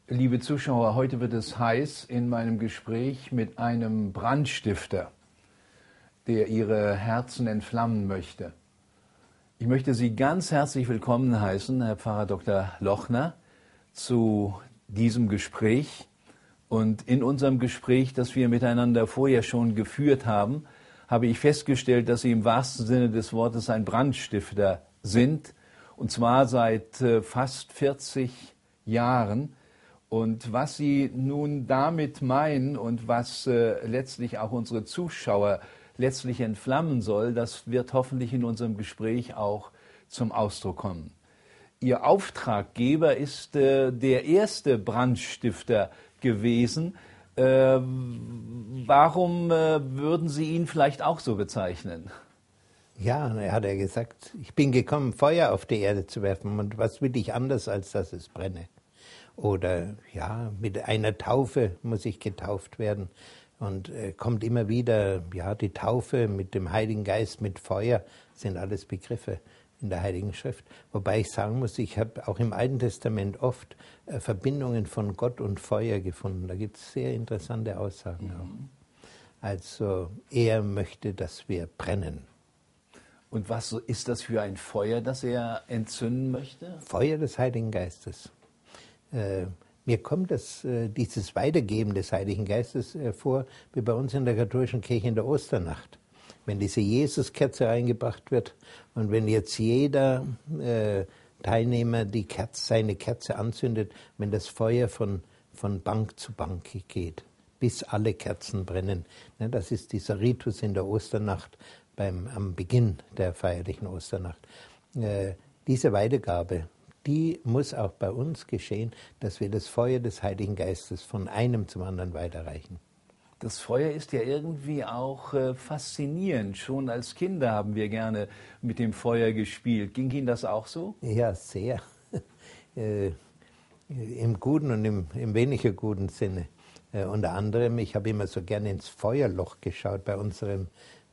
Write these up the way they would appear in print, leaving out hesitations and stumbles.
Liebe Zuschauer, heute wird es heiß in meinem Gespräch mit einem Brandstifter, der Ihre Herzen entflammen möchte. Ich möchte Sie ganz herzlich willkommen heißen, Herr Pfarrer Dr. Lochner, zu diesem Gespräch. Und in unserem Gespräch, das wir miteinander vorher schon geführt haben, habe ich festgestellt, dass Sie im wahrsten Sinne des Wortes ein Brandstifter sind, und zwar seit fast 40 Jahren. Und was Sie nun damit meinen und was letztlich auch unsere Zuschauer letztlich entflammen soll, das wird hoffentlich in unserem Gespräch auch zum Ausdruck kommen. Ihr Auftraggeber ist der erste Brandstifter gewesen. Warum würden Sie ihn vielleicht auch so bezeichnen? Ja, er hat ja gesagt, ich bin gekommen, Feuer auf die Erde zu werfen. Und was will ich anders, als dass es brenne? Oder ja, mit einer Taufe muss ich getauft werden. Und kommt immer wieder, ja, die Taufe mit dem Heiligen Geist, mit Feuer, sind alles Begriffe in der Heiligen Schrift. Wobei ich sagen muss, ich habe auch im Alten Testament oft Verbindungen von Gott und Feuer gefunden. Da gibt es sehr interessante Aussagen auch. Also er möchte, dass wir brennen. Und was ist das für ein Feuer, das er entzünden möchte? Feuer des Heiligen Geistes. Mir kommt dieses Weitergeben des Heiligen Geistes vor, wie bei uns in der katholischen Kirche in der Osternacht. Wenn diese Jesuskerze eingebracht wird und wenn jetzt jeder Teilnehmer seine Kerze anzündet, wenn das Feuer von Bank zu Bank geht, bis alle Kerzen brennen. Das ist dieser Ritus in der Osternacht, am Beginn der feierlichen Osternacht. Diese Weitergabe, die muss auch bei uns geschehen, dass wir das Feuer des Heiligen Geistes von einem zum anderen weiterreichen. Das Feuer ist ja irgendwie auch faszinierend. Schon als Kinder haben wir gerne mit dem Feuer gespielt. Ging Ihnen das auch so? Ja, sehr. Im guten und im weniger guten Sinne. Unter anderem, ich habe immer so gerne ins Feuerloch geschaut bei unserem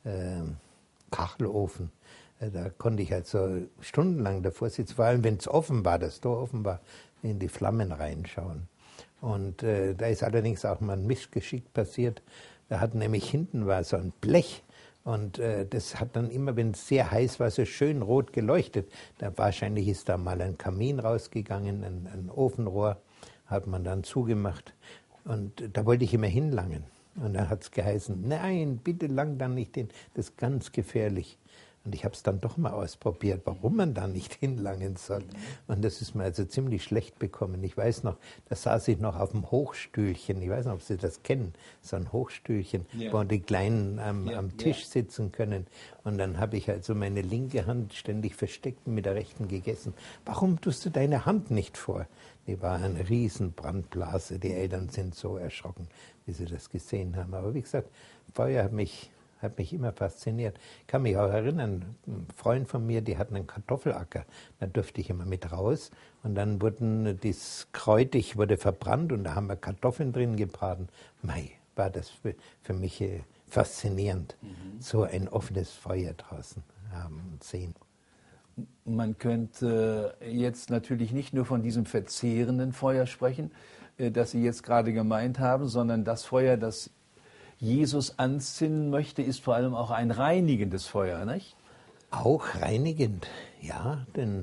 Kachelofen. Da konnte ich also stundenlang davor sitzen, vor allem wenn es offen war, das Tor offen war, in die Flammen reinschauen. Und da ist allerdings auch mal ein Missgeschick passiert. Da hat nämlich hinten war so ein Blech und das hat dann immer, wenn es sehr heiß war, so schön rot geleuchtet. Wahrscheinlich ist da mal ein Kamin rausgegangen, ein Ofenrohr hat man dann zugemacht und da wollte ich immer hinlangen. Und dann hat es geheißen, nein, bitte lang dann nicht hin, das ist ganz gefährlich. Und ich habe es dann doch mal ausprobiert, warum man da nicht hinlangen soll. Und das ist mir also ziemlich schlecht bekommen. Ich weiß noch, da saß ich noch auf dem Hochstühlchen. Ich weiß nicht, ob Sie das kennen, so ein Hochstühlchen, ja, wo die Kleinen am Tisch sitzen können. Und dann habe ich also meine linke Hand ständig versteckt und mit der rechten gegessen. Warum tust du deine Hand nicht vor? Die war eine riesen Brandblase. Die Eltern sind so erschrocken, wie sie das gesehen haben. Aber wie gesagt, Feuer hat mich immer fasziniert. Ich kann mich auch erinnern, ein Freund von mir, die hatten einen Kartoffelacker, da durfte ich immer mit raus und dann das Kräutig wurde verbrannt und da haben wir Kartoffeln drin gebraten. Mei, war das für mich faszinierend, so ein offenes Feuer draußen haben und sehen. Man könnte jetzt natürlich nicht nur von diesem verzehrenden Feuer sprechen, das Sie jetzt gerade gemeint haben, sondern das Feuer, das Jesus anzünden möchte, ist vor allem auch ein reinigendes Feuer, nicht? Auch reinigend, ja, denn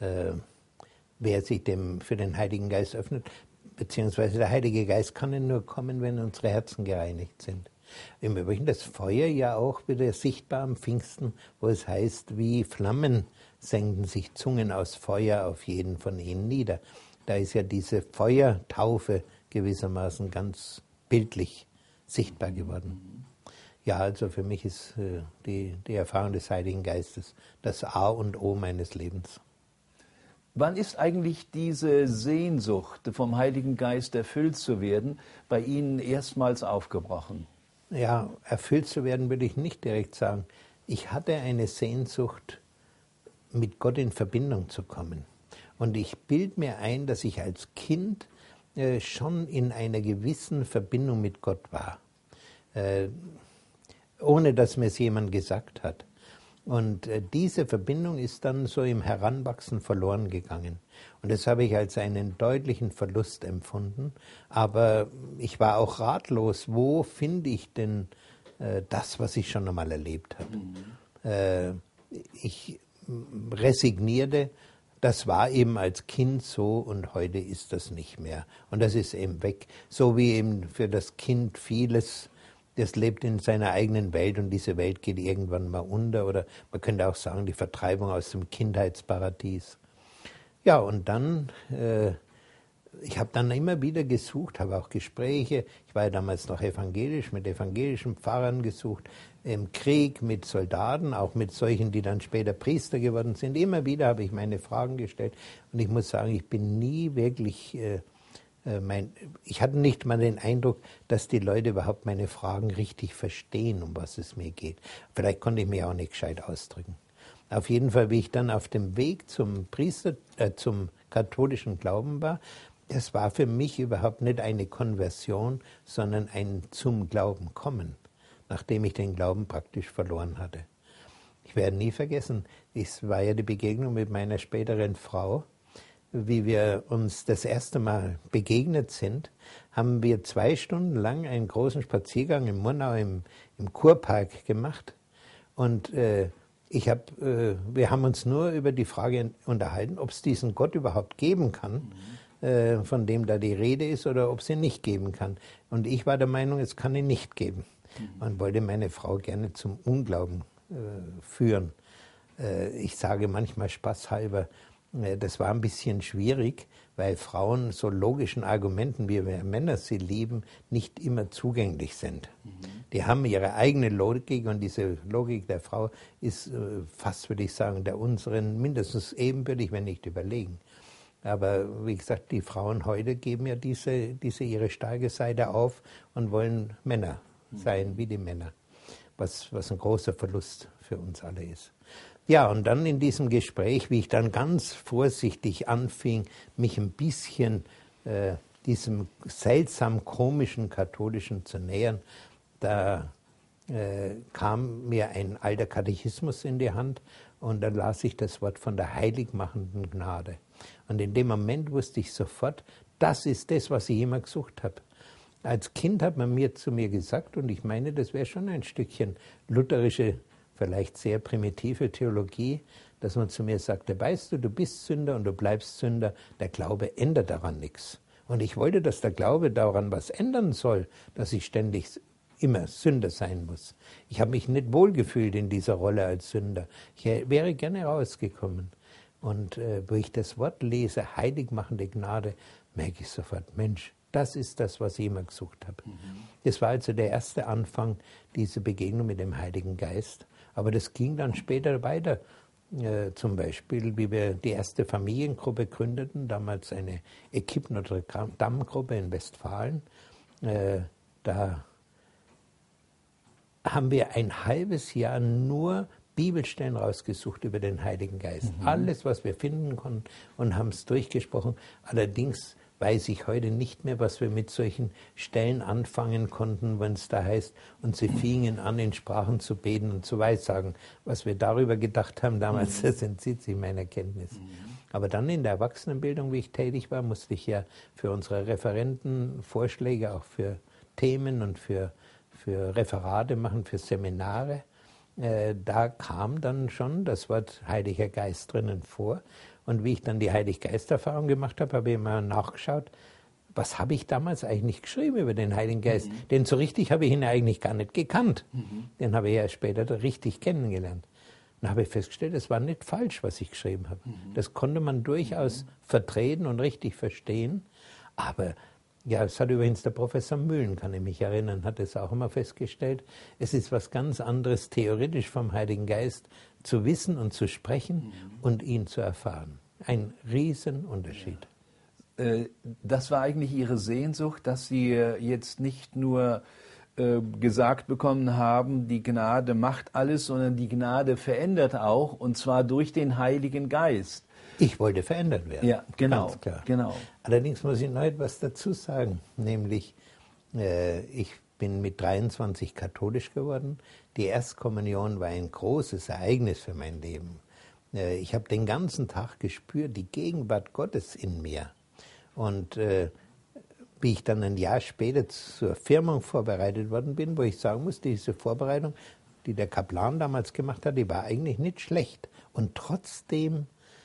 wer sich für den Heiligen Geist öffnet, beziehungsweise der Heilige Geist kann ja nur kommen, wenn unsere Herzen gereinigt sind. Im Übrigen das Feuer ja auch wieder sichtbar am Pfingsten, wo es heißt, wie Flammen senken sich Zungen aus Feuer auf jeden von ihnen nieder. Da ist ja diese Feuertaufe gewissermaßen ganz bildlich sichtbar geworden. Ja, also für mich ist die Erfahrung des Heiligen Geistes das A und O meines Lebens. Wann ist eigentlich diese Sehnsucht, vom Heiligen Geist erfüllt zu werden, bei Ihnen erstmals aufgebrochen? Ja, erfüllt zu werden würde ich nicht direkt sagen. Ich hatte eine Sehnsucht, mit Gott in Verbindung zu kommen. Und ich bilde mir ein, dass ich als Kind schon in einer gewissen Verbindung mit Gott war, ohne dass mir es jemand gesagt hat. Und diese Verbindung ist dann so im Heranwachsen verloren gegangen. Und das habe ich als einen deutlichen Verlust empfunden. Aber ich war auch ratlos, wo finde ich denn das, was ich schon einmal erlebt habe. Ich resignierte, das war eben als Kind so und heute ist das nicht mehr. Und das ist eben weg. So wie eben für das Kind vieles, das lebt in seiner eigenen Welt und diese Welt geht irgendwann mal unter. Oder man könnte auch sagen, die Vertreibung aus dem Kindheitsparadies. Ja, und dann, ich habe dann immer wieder gesucht, habe auch Gespräche. Ich war ja damals noch evangelisch, mit evangelischen Pfarrern gesucht, im Krieg mit Soldaten, auch mit solchen, die dann später Priester geworden sind. Immer wieder habe ich meine Fragen gestellt und ich muss sagen, ich bin nie wirklich, ich hatte nicht mal den Eindruck, dass die Leute überhaupt meine Fragen richtig verstehen, um was es mir geht. Vielleicht konnte ich mich auch nicht gescheit ausdrücken. Auf jeden Fall, wie ich dann auf dem Weg zum zum katholischen Glauben war, das war für mich überhaupt nicht eine Konversion, sondern ein zum Glauben kommen, nachdem ich den Glauben praktisch verloren hatte. Ich werde nie vergessen, es war ja die Begegnung mit meiner späteren Frau. Wie wir uns das erste Mal begegnet sind, haben wir 2 Stunden lang einen großen Spaziergang in Murnau im Kurpark gemacht. Und wir haben uns nur über die Frage unterhalten, ob es diesen Gott überhaupt geben kann, von dem da die Rede ist, oder ob es ihn nicht geben kann. Und ich war der Meinung, es kann ihn nicht geben. Man wollte meine Frau gerne zum Unglauben führen. Ich sage manchmal spaßhalber, das war ein bisschen schwierig, weil Frauen so logischen Argumenten, wie wir Männer sie lieben, nicht immer zugänglich sind. Die haben ihre eigene Logik und diese Logik der Frau ist fast, würde ich sagen, der unseren mindestens ebenbürtig, wenn nicht überlegen. Aber wie gesagt, die Frauen heute geben ja diese ihre starke Seite auf und wollen Männer sein wie die Männer, was ein großer Verlust für uns alle ist. Ja, und dann in diesem Gespräch, wie ich dann ganz vorsichtig anfing, mich ein bisschen diesem seltsam komischen Katholischen zu nähern, da kam mir ein alter Katechismus in die Hand und da las ich das Wort von der heiligmachenden Gnade. Und in dem Moment wusste ich sofort, das ist das, was ich immer gesucht habe. Als Kind hat man zu mir gesagt, und ich meine, das wäre schon ein Stückchen lutherische, vielleicht sehr primitive Theologie, dass man zu mir sagte, weißt du, du bist Sünder und du bleibst Sünder, der Glaube ändert daran nichts. Und ich wollte, dass der Glaube daran was ändern soll, dass ich ständig immer Sünder sein muss. Ich habe mich nicht wohlgefühlt in dieser Rolle als Sünder. Ich wäre gerne rausgekommen. Und wo ich das Wort lese, heiligmachende Gnade, merke ich sofort, Mensch, das ist das, was ich immer gesucht habe. Das war also der erste Anfang, diese Begegnung mit dem Heiligen Geist. Aber das ging dann später weiter. Zum Beispiel, wie wir die erste Familiengruppe gründeten, damals eine Equipe Notre Dame-Gruppe in Westfalen. Da haben wir ein halbes Jahr nur Bibelstellen rausgesucht über den Heiligen Geist. Alles, was wir finden konnten, und haben es durchgesprochen. Allerdings weiß ich heute nicht mehr, was wir mit solchen Stellen anfangen konnten, wenn es da heißt, und sie fingen an, in Sprachen zu beten und zu weissagen. Was wir darüber gedacht haben damals, das entzieht sich meiner Kenntnis. Aber dann in der Erwachsenenbildung, wie ich tätig war, musste ich ja für unsere Referenten Vorschläge auch für Themen und für Referate machen, für Seminare. Da kam dann schon das Wort Heiliger Geist drinnen vor. Und wie ich dann die Heilig-Geist-Erfahrung gemacht habe, habe ich mal nachgeschaut, was habe ich damals eigentlich geschrieben über den Heiligen Geist? Denn so richtig habe ich ihn eigentlich gar nicht gekannt. Den habe ich ja später richtig kennengelernt. Dann habe ich festgestellt, es war nicht falsch, was ich geschrieben habe. Das konnte man durchaus vertreten und richtig verstehen. Aber ja, das hat übrigens der Professor Mühlen, kann ich mich erinnern, hat es auch immer festgestellt. Es ist was ganz anderes, theoretisch vom Heiligen Geist zu wissen und zu sprechen und ihn zu erfahren. Ein Riesenunterschied. Das war eigentlich Ihre Sehnsucht, dass Sie jetzt nicht nur gesagt bekommen haben, die Gnade macht alles, sondern die Gnade verändert auch, und zwar durch den Heiligen Geist. Ich wollte verändert werden. Ja, genau. Ganz klar. Genau. Allerdings muss ich noch etwas dazu sagen, nämlich ich bin mit 23 katholisch geworden. Die Erstkommunion war ein großes Ereignis für mein Leben. Ich habe den ganzen Tag gespürt, die Gegenwart Gottes in mir. Und wie ich dann ein Jahr später zur Firmung vorbereitet worden bin, wo ich sagen muss, diese Vorbereitung, die der Kaplan damals gemacht hat, die war eigentlich nicht schlecht. Und trotzdem,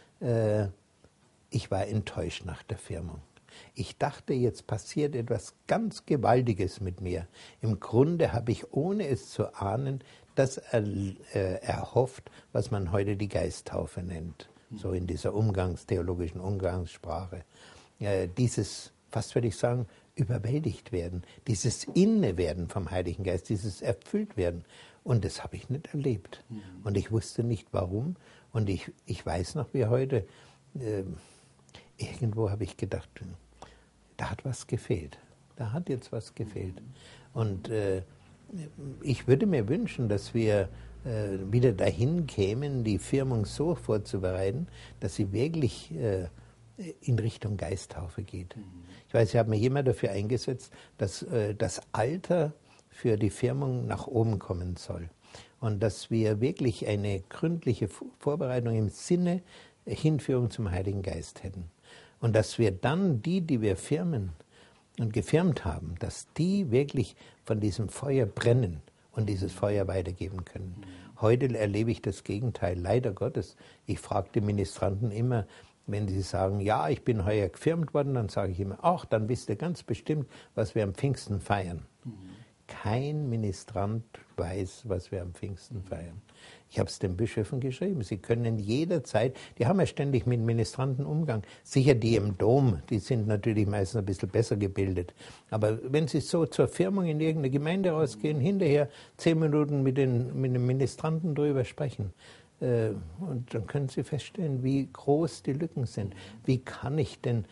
ich war enttäuscht nach der Firmung. Ich dachte, jetzt passiert etwas ganz Gewaltiges mit mir. Im Grunde habe ich, ohne es zu ahnen, das erhofft, was man heute die Geisttaufe nennt, so in dieser theologischen Umgangssprache. Dieses, fast würde ich sagen, überwältigt werden, dieses Innewerden vom Heiligen Geist, dieses Erfülltwerden. Und das habe ich nicht erlebt. Und ich wusste nicht, warum. Und ich weiß noch wie heute, irgendwo habe ich gedacht, da hat was gefehlt. Da hat jetzt was gefehlt. Und ich würde mir wünschen, dass wir wieder dahin kämen, die Firmung so vorzubereiten, dass sie wirklich in Richtung Geisttaufe geht. Ich weiß, ich habe mich immer dafür eingesetzt, dass das Alter für die Firmung nach oben kommen soll. Und dass wir wirklich eine gründliche Vorbereitung im Sinne Hinführung zum Heiligen Geist hätten. Und dass wir dann die wir firmen und gefirmt haben, dass die wirklich von diesem Feuer brennen und dieses Feuer weitergeben können. Heute erlebe ich das Gegenteil, leider Gottes. Ich frage die Ministranten immer, wenn sie sagen, ja, ich bin heuer gefirmt worden, dann sage ich immer, ach, dann wisst ihr ganz bestimmt, was wir am Pfingsten feiern. Kein Ministrant weiß, was wir am Pfingsten feiern. Ich habe es den Bischöfen geschrieben. Sie können jederzeit, die haben ja ständig mit Ministranten Umgang. Sicher die im Dom, die sind natürlich meistens ein bisschen besser gebildet. Aber wenn Sie so zur Firmung in irgendeine Gemeinde rausgehen, hinterher 10 Minuten mit dem Ministranten drüber sprechen. Und dann können Sie feststellen, wie groß die Lücken sind. Wie kann ich denn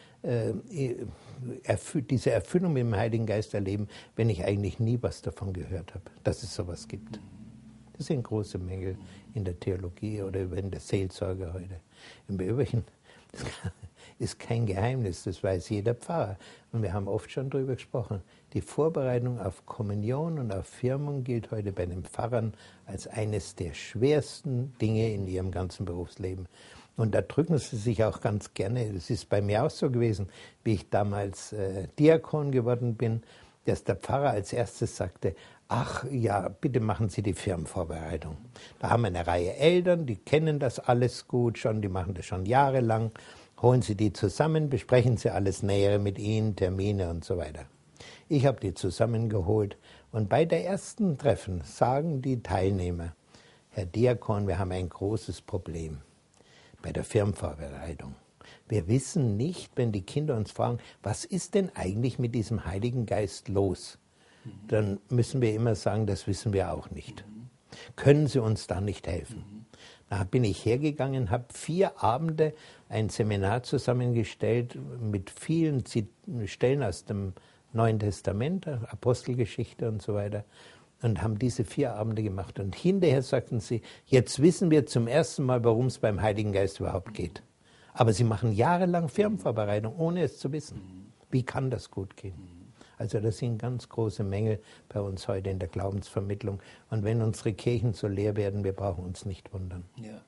diese Erfüllung mit dem Heiligen Geist erleben, wenn ich eigentlich nie was davon gehört habe, dass es sowas gibt. Das sind große Mängel in der Theologie oder in der Seelsorge heute. Im Übrigen, das ist kein Geheimnis, das weiß jeder Pfarrer. Und wir haben oft schon darüber gesprochen. Die Vorbereitung auf Kommunion und auf Firmung gilt heute bei den Pfarrern als eines der schwersten Dinge in ihrem ganzen Berufsleben. Und da drücken sie sich auch ganz gerne. Das ist bei mir auch so gewesen, wie ich damals Diakon geworden bin, dass der Pfarrer als erstes sagte, ach ja, bitte machen Sie die Firmenvorbereitung. Da haben wir eine Reihe Eltern, die kennen das alles gut schon, die machen das schon jahrelang. Holen Sie die zusammen, besprechen Sie alles Nähere mit ihnen, Termine und so weiter. Ich habe die zusammengeholt und bei der ersten Treffen sagen die Teilnehmer, Herr Diakon, wir haben ein großes Problem bei der Firmenvorbereitung. Wir wissen nicht, wenn die Kinder uns fragen, was ist denn eigentlich mit diesem Heiligen Geist los? Dann müssen wir immer sagen, das wissen wir auch nicht. Können Sie uns da nicht helfen? Da bin ich hergegangen, habe 4 Abende ein Seminar zusammengestellt mit vielen Stellen aus dem Neuen Testament, Apostelgeschichte und so weiter, und haben diese 4 Abende gemacht. Und hinterher sagten sie, jetzt wissen wir zum ersten Mal, worum es beim Heiligen Geist überhaupt geht. Aber sie machen jahrelang Firmenvorbereitung, ohne es zu wissen. Wie kann das gut gehen? Also das sind ganz große Mängel bei uns heute in der Glaubensvermittlung. Und wenn unsere Kirchen so leer werden, wir brauchen uns nicht wundern.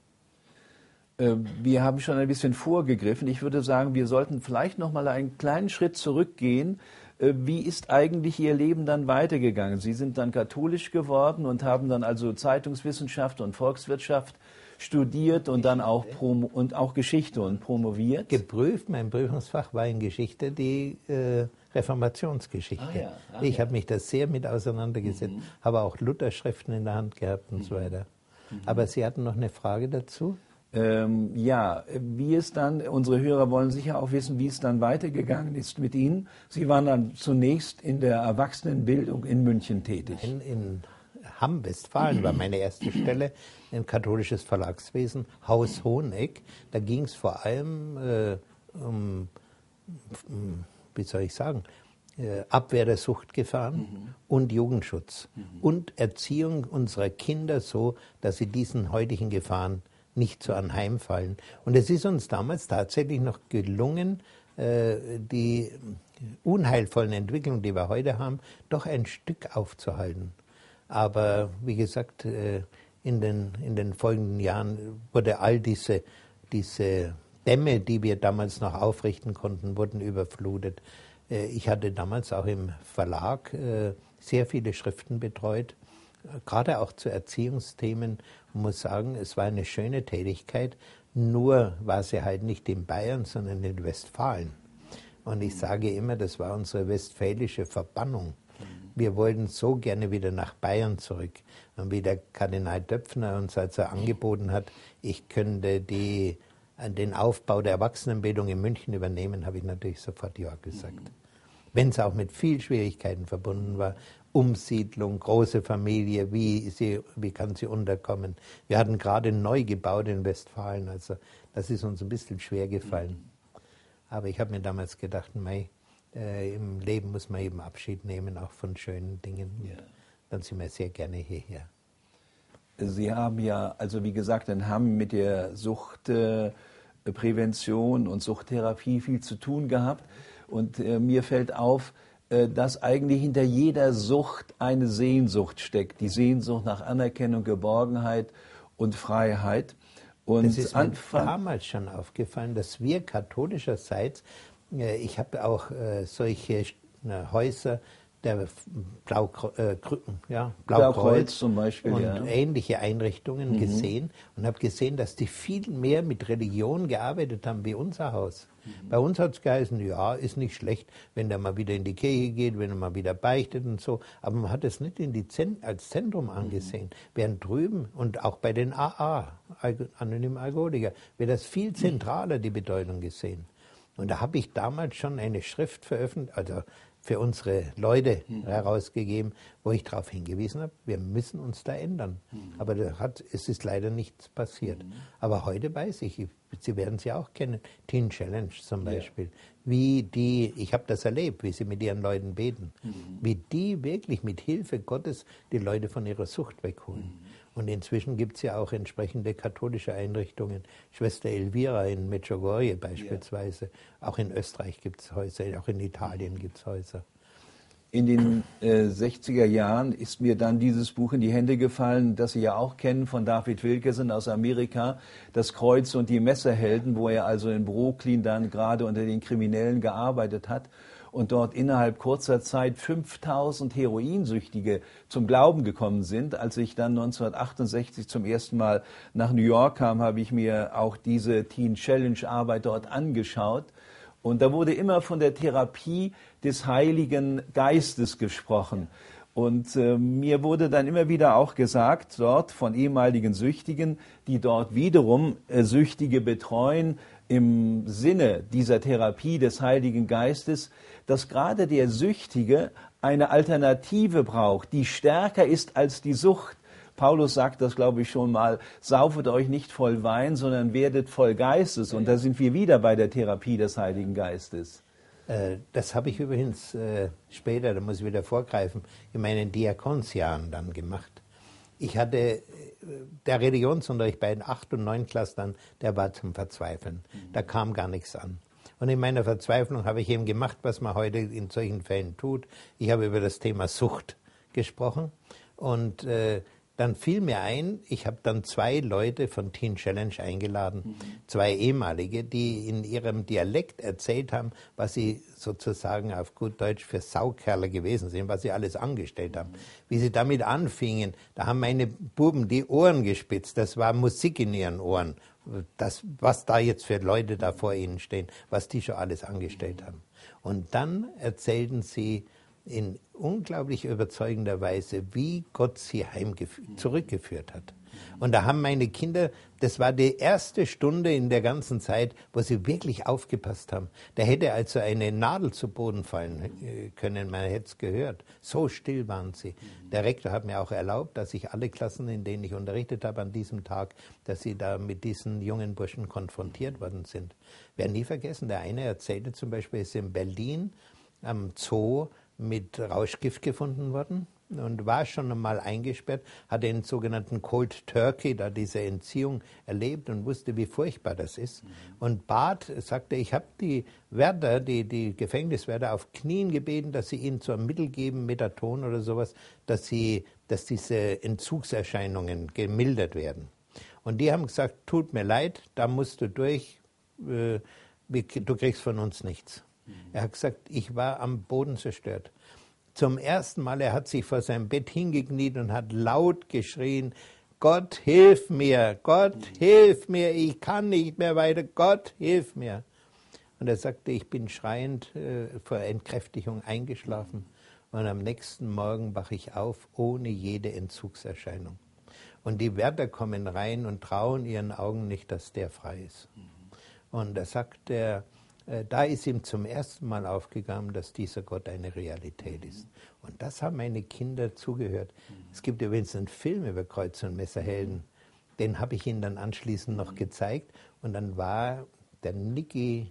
Ja. Wir haben schon ein bisschen vorgegriffen. Ich würde sagen, wir sollten vielleicht noch mal einen kleinen Schritt zurückgehen. Wie ist eigentlich Ihr Leben dann weitergegangen? Sie sind dann katholisch geworden und haben dann also Zeitungswissenschaft und Volkswirtschaft studiert und dann auch Geschichte und promoviert. Geprüft, mein Prüfungsfach war in Geschichte die Reformationsgeschichte. Ich habe mich da sehr mit auseinandergesetzt, habe auch Luther-Schriften in der Hand gehabt und so weiter. Aber Sie hatten noch eine Frage dazu? Ja, wie es dann, unsere Hörer wollen sicher auch wissen, wie es dann weitergegangen ist mit Ihnen. Sie waren dann zunächst in der Erwachsenenbildung in München tätig. In Hamm, Westfalen war meine erste Stelle, ein katholisches Verlagswesen, Haus Hoheneck. Da ging es vor allem um, wie soll ich sagen, Abwehr der Suchtgefahren und Jugendschutz und Erziehung unserer Kinder so, dass sie diesen heutigen Gefahren nicht so anheimfallen. Und es ist uns damals tatsächlich noch gelungen, die unheilvollen Entwicklungen, die wir heute haben, doch ein Stück aufzuhalten. Aber wie gesagt, in den folgenden Jahren wurde all diese Dämme, die wir damals noch aufrichten konnten, wurden überflutet. Ich hatte damals auch im Verlag sehr viele Schriften betreut, gerade auch zu Erziehungsthemen. Ich muss sagen, es war eine schöne Tätigkeit, nur war sie halt nicht in Bayern, sondern in Westfalen. Und ich sage immer, das war unsere westfälische Verbannung. Wir wollten so gerne wieder nach Bayern zurück. Und wie der Kardinal Döpfner uns also angeboten hat, ich könnte den Aufbau der Erwachsenenbildung in München übernehmen, habe ich natürlich sofort ja gesagt. Wenn es auch mit viel Schwierigkeiten verbunden war, Umsiedlung, große Familie, wie kann sie unterkommen. Wir hatten gerade neu gebaut in Westfalen, also das ist uns ein bisschen schwer gefallen. Aber ich habe mir damals gedacht, im Leben muss man eben Abschied nehmen, auch von schönen Dingen. Ja. Dann sind wir sehr gerne hierher. Sie haben ja, also wie gesagt, dann haben mit der Suchtprävention und Suchttherapie viel zu tun gehabt. Und mir fällt auf, dass eigentlich hinter jeder Sucht eine Sehnsucht steckt. Die Sehnsucht nach Anerkennung, Geborgenheit und Freiheit. Und das ist mir damals schon aufgefallen, dass wir katholischerseits, ich habe auch solche Häuser, der Blaukreuz zum Beispiel, und ähnliche Einrichtungen gesehen und habe gesehen, dass die viel mehr mit Religion gearbeitet haben wie unser Haus. Bei uns hat es geheißen, ja, ist nicht schlecht, wenn der mal wieder in die Kirche geht, wenn er mal wieder beichtet und so, aber man hat es nicht als Zentrum angesehen. Während drüben und auch bei den AA, Anonymen Alkoholiker, wird das viel zentraler die Bedeutung gesehen. Und da habe ich damals schon eine Schrift veröffentlicht, also für unsere Leute herausgegeben, wo ich darauf hingewiesen habe, wir müssen uns da ändern. Aber es ist leider nichts passiert. Aber heute weiß ich, Sie werden sie auch kennen, Teen Challenge zum Beispiel, ich habe das erlebt, wie sie mit ihren Leuten beten, wie die wirklich mit Hilfe Gottes die Leute von ihrer Sucht wegholen. Und inzwischen gibt es ja auch entsprechende katholische Einrichtungen. Schwester Elvira in Medjugorje beispielsweise. Auch in Österreich gibt es Häuser, auch in Italien gibt es Häuser. In den 60er Jahren ist mir dann dieses Buch in die Hände gefallen, das Sie ja auch kennen, von David Wilkerson aus Amerika, Das Kreuz und die Messerhelden, wo er also in Brooklyn dann gerade unter den Kriminellen gearbeitet hat und dort innerhalb kurzer Zeit 5000 Heroinsüchtige zum Glauben gekommen sind. Als ich dann 1968 zum ersten Mal nach New York kam, habe ich mir auch diese Teen Challenge Arbeit dort angeschaut. Und da wurde immer von der Therapie des Heiligen Geistes gesprochen. Und mir wurde dann immer wieder auch gesagt, dort von ehemaligen Süchtigen, die dort wiederum Süchtige betreuen, im Sinne dieser Therapie des Heiligen Geistes, dass gerade der Süchtige eine Alternative braucht, die stärker ist als die Sucht. Paulus sagt das, glaube ich, schon mal, saufet euch nicht voll Wein, sondern werdet voll Geistes. Und da sind wir wieder bei der Therapie des Heiligen Geistes. Das habe ich übrigens später, da muss ich wieder vorgreifen, in meinen Diakonsjahren dann gemacht. Ich hatte, der Religionsunterricht bei den 8. und 9. Klasslern, der war zum Verzweifeln. Da kam gar nichts an. Und in meiner Verzweiflung habe ich eben gemacht, was man heute in solchen Fällen tut. Ich habe über das Thema Sucht gesprochen und dann fiel mir ein, ich habe dann 2 Leute von Teen Challenge eingeladen, 2 ehemalige, die in ihrem Dialekt erzählt haben, was sie sozusagen auf gut Deutsch für Saukerle gewesen sind, was sie alles angestellt haben. Wie sie damit anfingen, da haben meine Buben die Ohren gespitzt, das war Musik in ihren Ohren, was da jetzt für Leute da vor ihnen stehen, was die schon alles angestellt haben. Und dann erzählten sie in unglaublich überzeugender Weise, wie Gott sie zurückgeführt hat. Und da haben meine Kinder, das war die erste Stunde in der ganzen Zeit, wo sie wirklich aufgepasst haben. Da hätte also eine Nadel zu Boden fallen können, man hätte es gehört. So still waren sie. Der Rektor hat mir auch erlaubt, dass ich alle Klassen, in denen ich unterrichtet habe an diesem Tag, dass sie da mit diesen jungen Burschen konfrontiert worden sind. Wir werden nie vergessen, der eine erzählte zum Beispiel, ist in Berlin am Zoo mit Rauschgift gefunden worden und war schon einmal eingesperrt, hat den sogenannten Cold Turkey, da diese Entziehung erlebt und wusste, wie furchtbar das ist. Und sagte, ich habe die Wärter, die Gefängniswärter auf Knien gebeten, dass sie ihnen so ein Mittel geben, Methadon oder sowas, dass diese Entzugserscheinungen gemildert werden. Und die haben gesagt, tut mir leid, da musst du durch, du kriegst von uns nichts. Er hat gesagt, ich war am Boden zerstört. Zum ersten Mal, er hat sich vor seinem Bett hingekniet und hat laut geschrien, Gott, hilf mir, ich kann nicht mehr weiter, Gott, hilf mir. Und er sagte, ich bin schreiend vor Entkräftigung eingeschlafen und am nächsten Morgen wache ich auf ohne jede Entzugserscheinung. Und die Wärter kommen rein und trauen ihren Augen nicht, dass der frei ist. Und da sagt er, da ist ihm zum ersten Mal aufgegangen, dass dieser Gott eine Realität ist. Und das haben meine Kinder zugehört. Es gibt übrigens einen Film über Kreuz- und Messerhelden, den habe ich ihnen dann anschließend noch gezeigt. Und dann war der Niki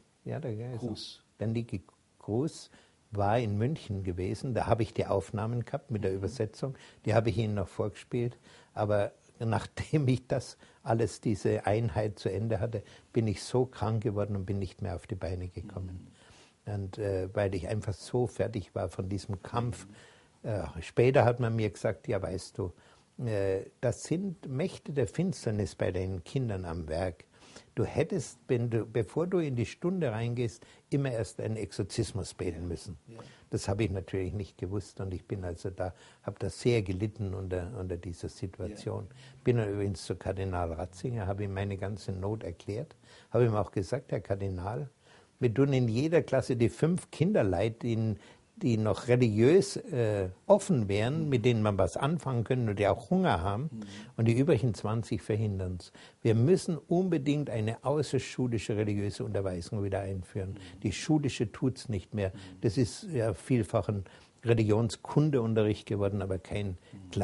Gruß war in München gewesen. Da habe ich die Aufnahmen gehabt mit der Übersetzung. Die habe ich ihnen noch vorgespielt. Aber nachdem ich das alles, diese Einheit zu Ende hatte, bin ich so krank geworden und bin nicht mehr auf die Beine gekommen. Und weil ich einfach so fertig war von diesem Kampf. Später hat man mir gesagt, ja weißt du, das sind Mächte der Finsternis bei den Kindern am Werk. Du hättest, bevor du in die Stunde reingehst, immer erst einen Exorzismus beten müssen. Ja. Das habe ich natürlich nicht gewusst und ich bin also habe da sehr gelitten unter dieser Situation. Ja. Bin dann übrigens zu Kardinal Ratzinger, habe ihm meine ganze Not erklärt, habe ihm auch gesagt, Herr Kardinal, wir tun in jeder Klasse die 5 Kinder leid, die noch religiös offen wären, mit denen man was anfangen können und die auch Hunger haben, und die übrigen 20 verhindern es. Wir müssen unbedingt eine außerschulische religiöse Unterweisung wieder einführen. Die schulische tut es nicht mehr. Das ist ja vielfach ein Religionskundeunterricht geworden, aber keine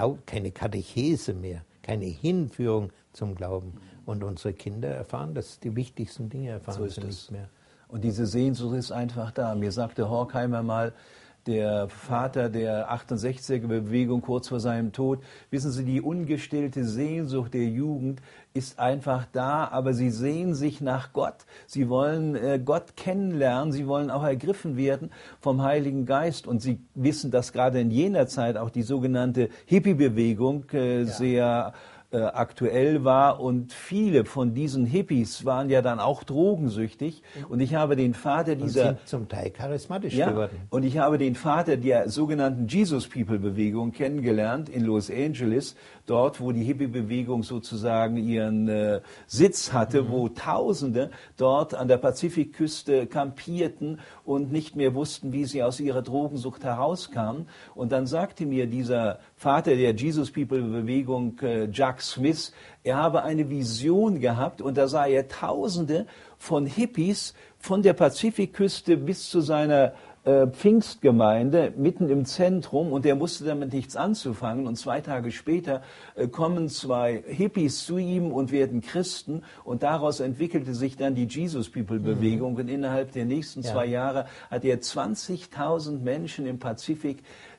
Katechese mehr, keine Hinführung zum Glauben. Und unsere Kinder erfahren das, die wichtigsten Dinge erfahren sie nicht mehr. Und diese Sehnsucht ist einfach da. Mir sagte Horkheimer mal, der Vater der 68er-Bewegung kurz vor seinem Tod, wissen Sie, die ungestillte Sehnsucht der Jugend ist einfach da, aber sie sehen sich nach Gott. Sie wollen Gott kennenlernen, sie wollen auch ergriffen werden vom Heiligen Geist. Und sie wissen, dass gerade in jener Zeit auch die sogenannte Hippie-Bewegung sehr aktuell war, und viele von diesen Hippies waren ja dann auch drogensüchtig, und ich habe den Vater dieser... Und sind zum Teil charismatisch geworden. Und ich habe den Vater der sogenannten Jesus People Bewegung kennengelernt in Los Angeles, dort wo die Hippie-Bewegung sozusagen ihren Sitz hatte, wo Tausende dort an der Pazifikküste kampierten und nicht mehr wussten, wie sie aus ihrer Drogensucht herauskamen. Und dann sagte mir dieser Vater der Jesus People Bewegung, Jack Smith, er habe eine Vision gehabt, und da sah er Tausende von Hippies von der Pazifikküste bis zu seiner Pfingstgemeinde mitten im Zentrum, und er wusste damit nichts anzufangen. Und 2 Tage später kommen 2 Hippies zu ihm und werden Christen, und daraus entwickelte sich dann die Jesus People Bewegung, und innerhalb der nächsten 2 Jahre hat er 20.000 Menschen im Pazifik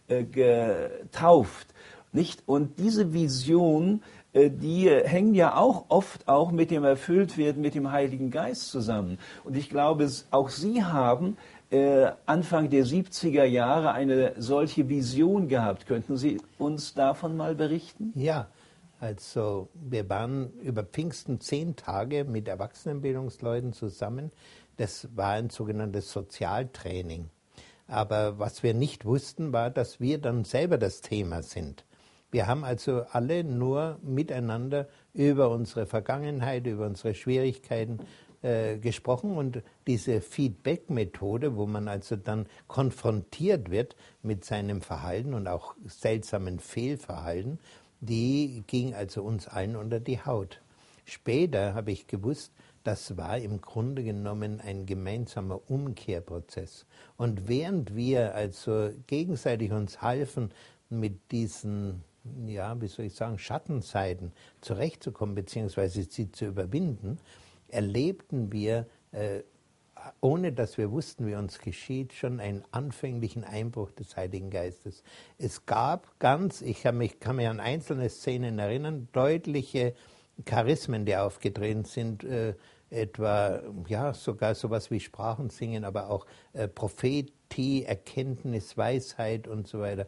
getauft. Nicht? Und diese Vision, die hängen ja auch oft auch mit dem Erfülltwerden mit dem Heiligen Geist zusammen. Und ich glaube, auch Sie haben Anfang der 70er Jahre eine solche Vision gehabt. Könnten Sie uns davon mal berichten? Ja, also wir waren über Pfingsten 10 Tage mit Erwachsenenbildungsleuten zusammen. Das war ein sogenanntes Sozialtraining. Aber was wir nicht wussten, war, dass wir dann selber das Thema sind. Wir haben also alle nur miteinander über unsere Vergangenheit, über unsere Schwierigkeiten gesprochen, und diese Feedback-Methode, wo man also dann konfrontiert wird mit seinem Verhalten und auch seltsamen Fehlverhalten, die ging also uns allen unter die Haut. Später habe ich gewusst, das war im Grunde genommen ein gemeinsamer Umkehrprozess. Und während wir also gegenseitig uns halfen, mit diesen, ja, wie soll ich sagen, Schattenseiten zurechtzukommen, beziehungsweise sie zu überwinden, erlebten wir ohne dass wir wussten, wie uns geschieht, schon einen anfänglichen Einbruch des Heiligen Geistes. Es gab ich kann mich an einzelne Szenen erinnern, deutliche Charismen, die aufgetreten sind, etwa ja sogar sowas wie Sprachen singen, aber auch Prophetie, Erkenntnis, Weisheit und so weiter,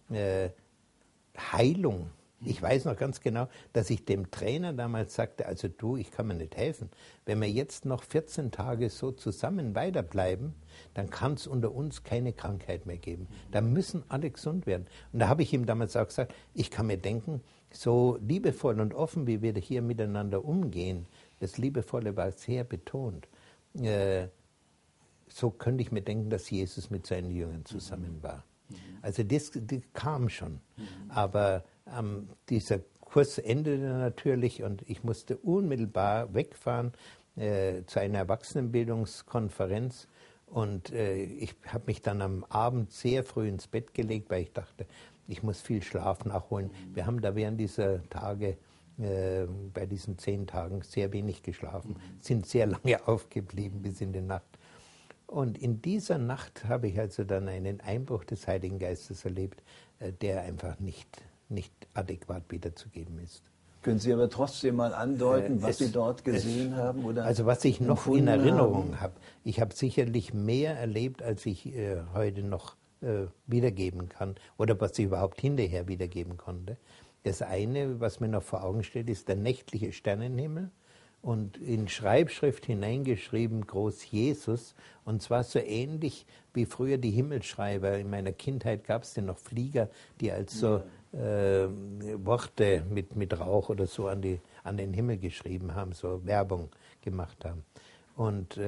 Heilung. Ich weiß noch ganz genau, dass ich dem Trainer damals sagte, also du, ich kann mir nicht helfen. Wenn wir jetzt noch 14 Tage so zusammen weiterbleiben, dann kann es unter uns keine Krankheit mehr geben. Da müssen alle gesund werden. Und da habe ich ihm damals auch gesagt, ich kann mir denken, so liebevoll und offen, wie wir hier miteinander umgehen, das Liebevolle war sehr betont. So könnte ich mir denken, dass Jesus mit seinen Jüngern zusammen war. Also das kam schon. Aber dieser Kurs endete natürlich und ich musste unmittelbar wegfahren zu einer Erwachsenenbildungskonferenz. Und ich habe mich dann am Abend sehr früh ins Bett gelegt, weil ich dachte, ich muss viel Schlaf nachholen. Wir haben da während dieser Tage, bei diesen 10 Tagen, sehr wenig geschlafen, sind sehr lange aufgeblieben bis in die Nacht. Und in dieser Nacht habe ich also dann einen Einbruch des Heiligen Geistes erlebt, der einfach nicht adäquat wiederzugeben ist. Können Sie aber trotzdem mal andeuten, was Sie dort gesehen haben? Oder also was ich noch in Erinnerung habe. Ich habe sicherlich mehr erlebt, als ich heute noch wiedergeben kann oder was ich überhaupt hinterher wiedergeben konnte. Das eine, was mir noch vor Augen steht, ist der nächtliche Sternenhimmel und in Schreibschrift hineingeschrieben groß Jesus, und zwar so ähnlich wie früher die Himmelschreiber. In meiner Kindheit gab es ja noch Flieger, die als so Worte mit Rauch oder so an den Himmel geschrieben haben, so Werbung gemacht haben. Und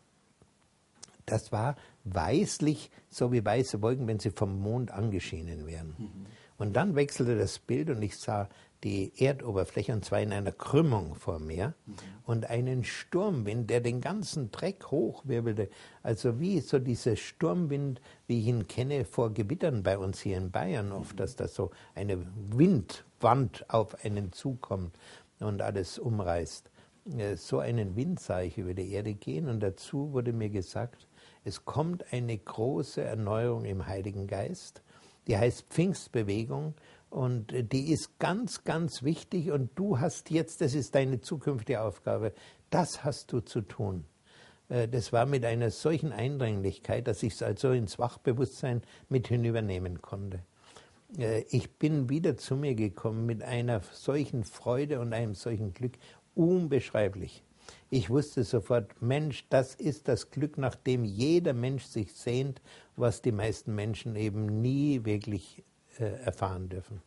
das war weißlich, so wie weiße Wolken, wenn sie vom Mond angeschienen wären. Und dann wechselte das Bild und ich sah die Erdoberfläche, und zwar in einer Krümmung vor mir, und einen Sturmwind, der den ganzen Dreck hochwirbelte. Also wie so dieser Sturmwind, wie ich ihn kenne vor Gewittern bei uns hier in Bayern oft, dass da so eine Windwand auf einen zukommt und alles umreißt. So einen Wind sah ich über die Erde gehen, und dazu wurde mir gesagt, es kommt eine große Erneuerung im Heiligen Geist, die heißt Pfingstbewegung, und die ist ganz, ganz wichtig, und du hast jetzt, das ist deine zukünftige Aufgabe, das hast du zu tun. Das war mit einer solchen Eindringlichkeit, dass ich es also ins Wachbewusstsein mit hinübernehmen konnte. Ich bin wieder zu mir gekommen mit einer solchen Freude und einem solchen Glück, unbeschreiblich. Ich wusste sofort, Mensch, das ist das Glück, nach dem jeder Mensch sich sehnt, was die meisten Menschen eben nie wirklich erfahren dürfen.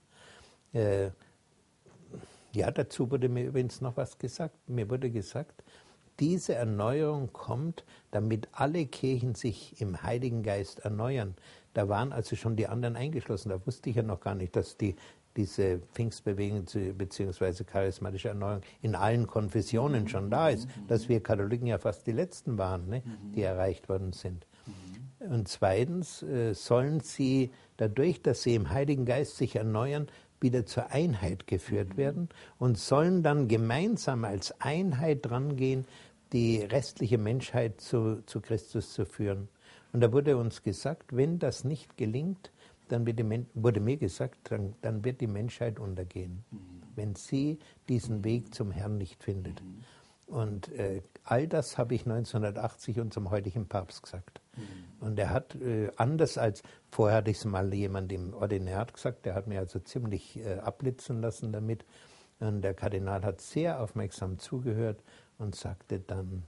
Ja, dazu wurde mir übrigens noch was gesagt. Mir wurde gesagt, diese Erneuerung kommt, damit alle Kirchen sich im Heiligen Geist erneuern. Da waren also schon die anderen eingeschlossen. Da wusste ich ja noch gar nicht, dass diese Pfingstbewegung bzw. charismatische Erneuerung in allen Konfessionen schon da ist. Dass wir Katholiken ja fast die Letzten waren, ne, die erreicht worden sind. Und zweitens sollen sie dadurch, dass sie im Heiligen Geist sich erneuern, wieder zur Einheit geführt werden und sollen dann gemeinsam als Einheit drangehen, die restliche Menschheit zu Christus zu führen. Und da wurde uns gesagt, wenn das nicht gelingt, dann wurde mir gesagt, dann wird die Menschheit untergehen, wenn sie diesen Weg zum Herrn nicht findet. Und all das habe ich 1980 unserem heutigen Papst gesagt. Und er hat, anders als vorher hatte ich es mal jemand im Ordinariat gesagt, der hat mir also ziemlich abblitzen lassen damit. Und der Kardinal hat sehr aufmerksam zugehört und sagte dann,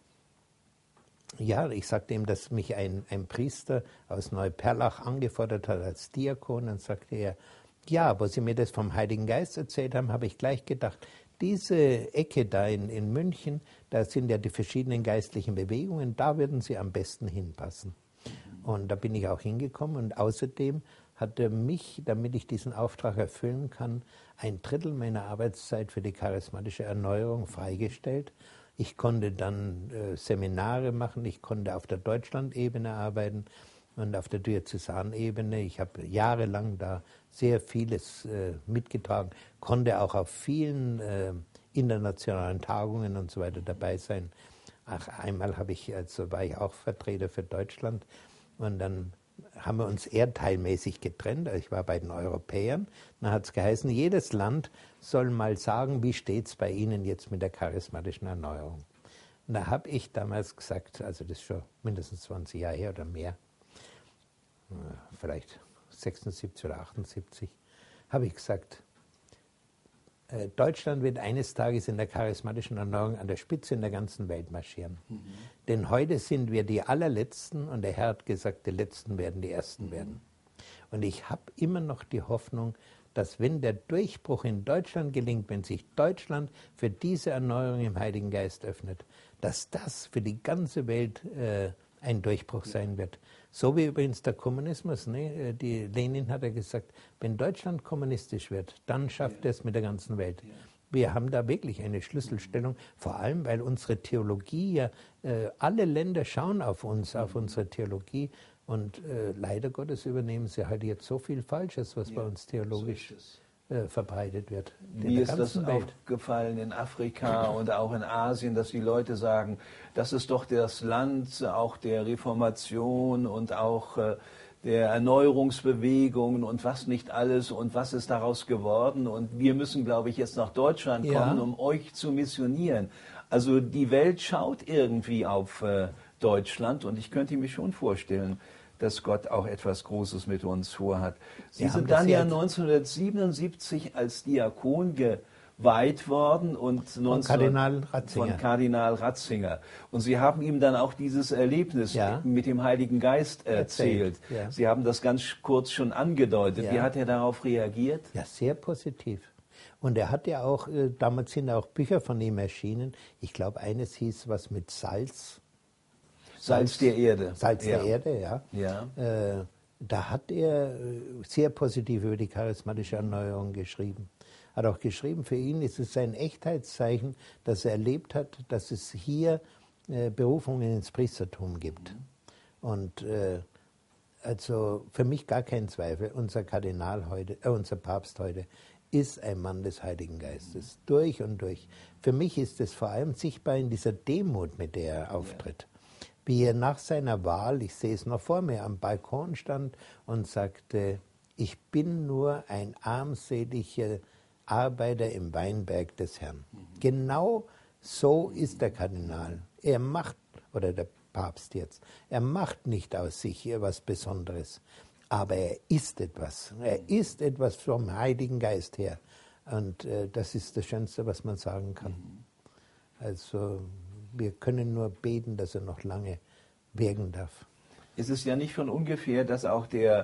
ja, ich sagte ihm, dass mich ein Priester aus Neuperlach angefordert hat als Diakon. Dann sagte er, ja, wo Sie mir das vom Heiligen Geist erzählt haben, habe ich gleich gedacht, diese Ecke da in München, da sind ja die verschiedenen geistlichen Bewegungen, da würden Sie am besten hinpassen. Und da bin ich auch hingekommen, und außerdem hat er mich, damit ich diesen Auftrag erfüllen kann, 1/3 meiner Arbeitszeit für die charismatische Erneuerung freigestellt. Ich konnte dann Seminare machen, ich konnte auf der Deutschlandebene arbeiten und auf der Diözesanebene. Ich habe jahrelang da sehr vieles mitgetragen, konnte auch auf vielen internationalen Tagungen und so weiter dabei sein. Einmal war ich auch Vertreter für Deutschland und dann haben wir uns erdteilmäßig getrennt. Ich war bei den Europäern. Dann hat es geheißen, jedes Land soll mal sagen, wie steht es bei Ihnen jetzt mit der charismatischen Erneuerung. Und da habe ich damals gesagt, also das ist schon mindestens 20 Jahre her oder mehr, vielleicht 76 oder 78, habe ich gesagt, Deutschland wird eines Tages in der charismatischen Erneuerung an der Spitze in der ganzen Welt marschieren. Mhm. Denn heute sind wir die Allerletzten und der Herr hat gesagt, die Letzten werden die Ersten werden. Und ich habe immer noch die Hoffnung, dass wenn der Durchbruch in Deutschland gelingt, wenn sich Deutschland für diese Erneuerung im Heiligen Geist öffnet, dass das für die ganze Welt ein Durchbruch sein wird. So wie übrigens der Kommunismus. Ne? Lenin hat ja gesagt, wenn Deutschland kommunistisch wird, dann schafft er es mit der ganzen Welt. Wir haben da wirklich eine Schlüsselstellung, vor allem weil unsere Theologie ja, alle Länder schauen auf uns, auf unsere Theologie und leider Gottes übernehmen sie halt jetzt so viel Falsches, was bei uns theologisch verbreitet wird. Mir ist das aufgefallen in Afrika und auch in Asien, dass die Leute sagen, das ist doch das Land auch der Reformation und auch der Erneuerungsbewegungen und was nicht alles und was ist daraus geworden und wir müssen, glaube ich, jetzt nach Deutschland kommen, um euch zu missionieren. Also die Welt schaut irgendwie auf Deutschland und ich könnte mir schon vorstellen, dass Gott auch etwas Großes mit uns vorhat. Sie sind dann ja 1977 als Diakon geweiht worden und von Kardinal Ratzinger. Und Sie haben ihm dann auch dieses Erlebnis mit dem Heiligen Geist erzählt. Ja. Sie haben das ganz kurz schon angedeutet. Ja. Wie hat er darauf reagiert? Ja, sehr positiv. Und er hat ja auch, damals sind auch Bücher von ihm erschienen. Ich glaube, eines hieß was mit Salz. Salz der Erde. Salz der Erde, ja. Da hat er sehr positiv über die charismatische Erneuerung geschrieben. Hat auch geschrieben, für ihn ist es ein Echtheitszeichen, dass er erlebt hat, dass es hier Berufungen ins Priestertum gibt. Und also für mich gar kein Zweifel, unser Kardinal heute, unser Papst heute, ist ein Mann des Heiligen Geistes, durch und durch. Für mich ist es vor allem sichtbar in dieser Demut, mit der er auftritt. Wie er nach seiner Wahl, ich sehe es noch vor mir, am Balkon stand und sagte, ich bin nur ein armseliger Arbeiter im Weinberg des Herrn. Genau so ist der Kardinal. Er macht, oder der Papst jetzt, er macht nicht aus sich etwas Besonderes, aber er ist etwas. Er ist etwas vom Heiligen Geist her. Und das ist das Schönste, was man sagen kann. Also wir können nur beten, dass er noch lange wirken darf. Es ist ja nicht von ungefähr, dass auch der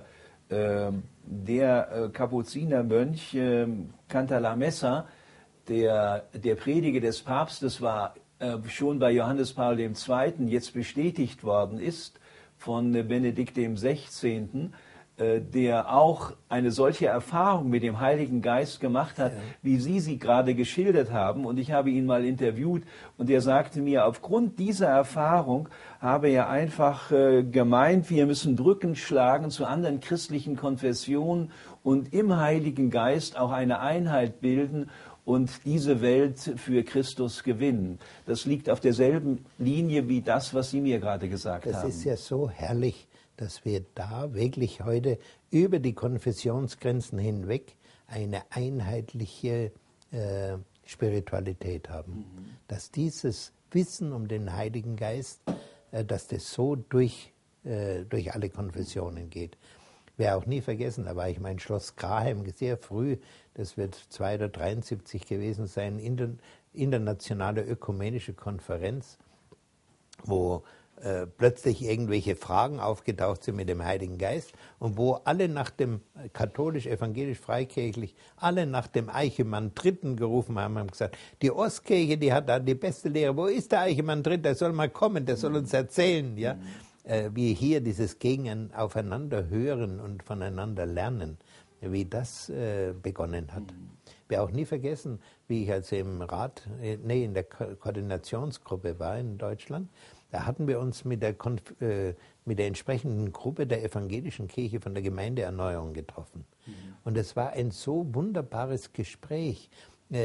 Kapuzinermönch Cantalamessa, der Prediger des Papstes war, schon bei Johannes Paul II. Jetzt bestätigt worden ist von Benedikt XVI., der auch eine solche Erfahrung mit dem Heiligen Geist gemacht hat, wie Sie gerade geschildert haben. Und ich habe ihn mal interviewt und er sagte mir, aufgrund dieser Erfahrung habe er einfach gemeint, wir müssen Brücken schlagen zu anderen christlichen Konfessionen und im Heiligen Geist auch eine Einheit bilden und diese Welt für Christus gewinnen. Das liegt auf derselben Linie wie das, was Sie mir gerade gesagt haben. Das ist ja so herrlich, dass wir da wirklich heute über die Konfessionsgrenzen hinweg eine einheitliche Spiritualität haben. Dass dieses Wissen um den Heiligen Geist, dass das so durch alle Konfessionen geht. Wer auch nie vergessen, da war ich mein Schloss Graheim sehr früh, das wird 273 gewesen sein, internationale ökumenische Konferenz, wo plötzlich irgendwelche Fragen aufgetaucht sind mit dem Heiligen Geist und wo alle nach dem katholisch, evangelisch, freikirchlich, alle nach dem Eichemann III. Gerufen haben, haben gesagt, die Ostkirche, die hat da die beste Lehre, wo ist der Eichemann III., der soll mal kommen, der soll uns erzählen, ja, wie hier dieses Aufeinander hören und voneinander lernen, wie das begonnen hat. Wir auch nie vergessen, wie ich also in der Koordinationsgruppe war in Deutschland. Da hatten wir uns mit der entsprechenden Gruppe der evangelischen Kirche von der Gemeindeerneuerung getroffen. Und es war ein so wunderbares Gespräch.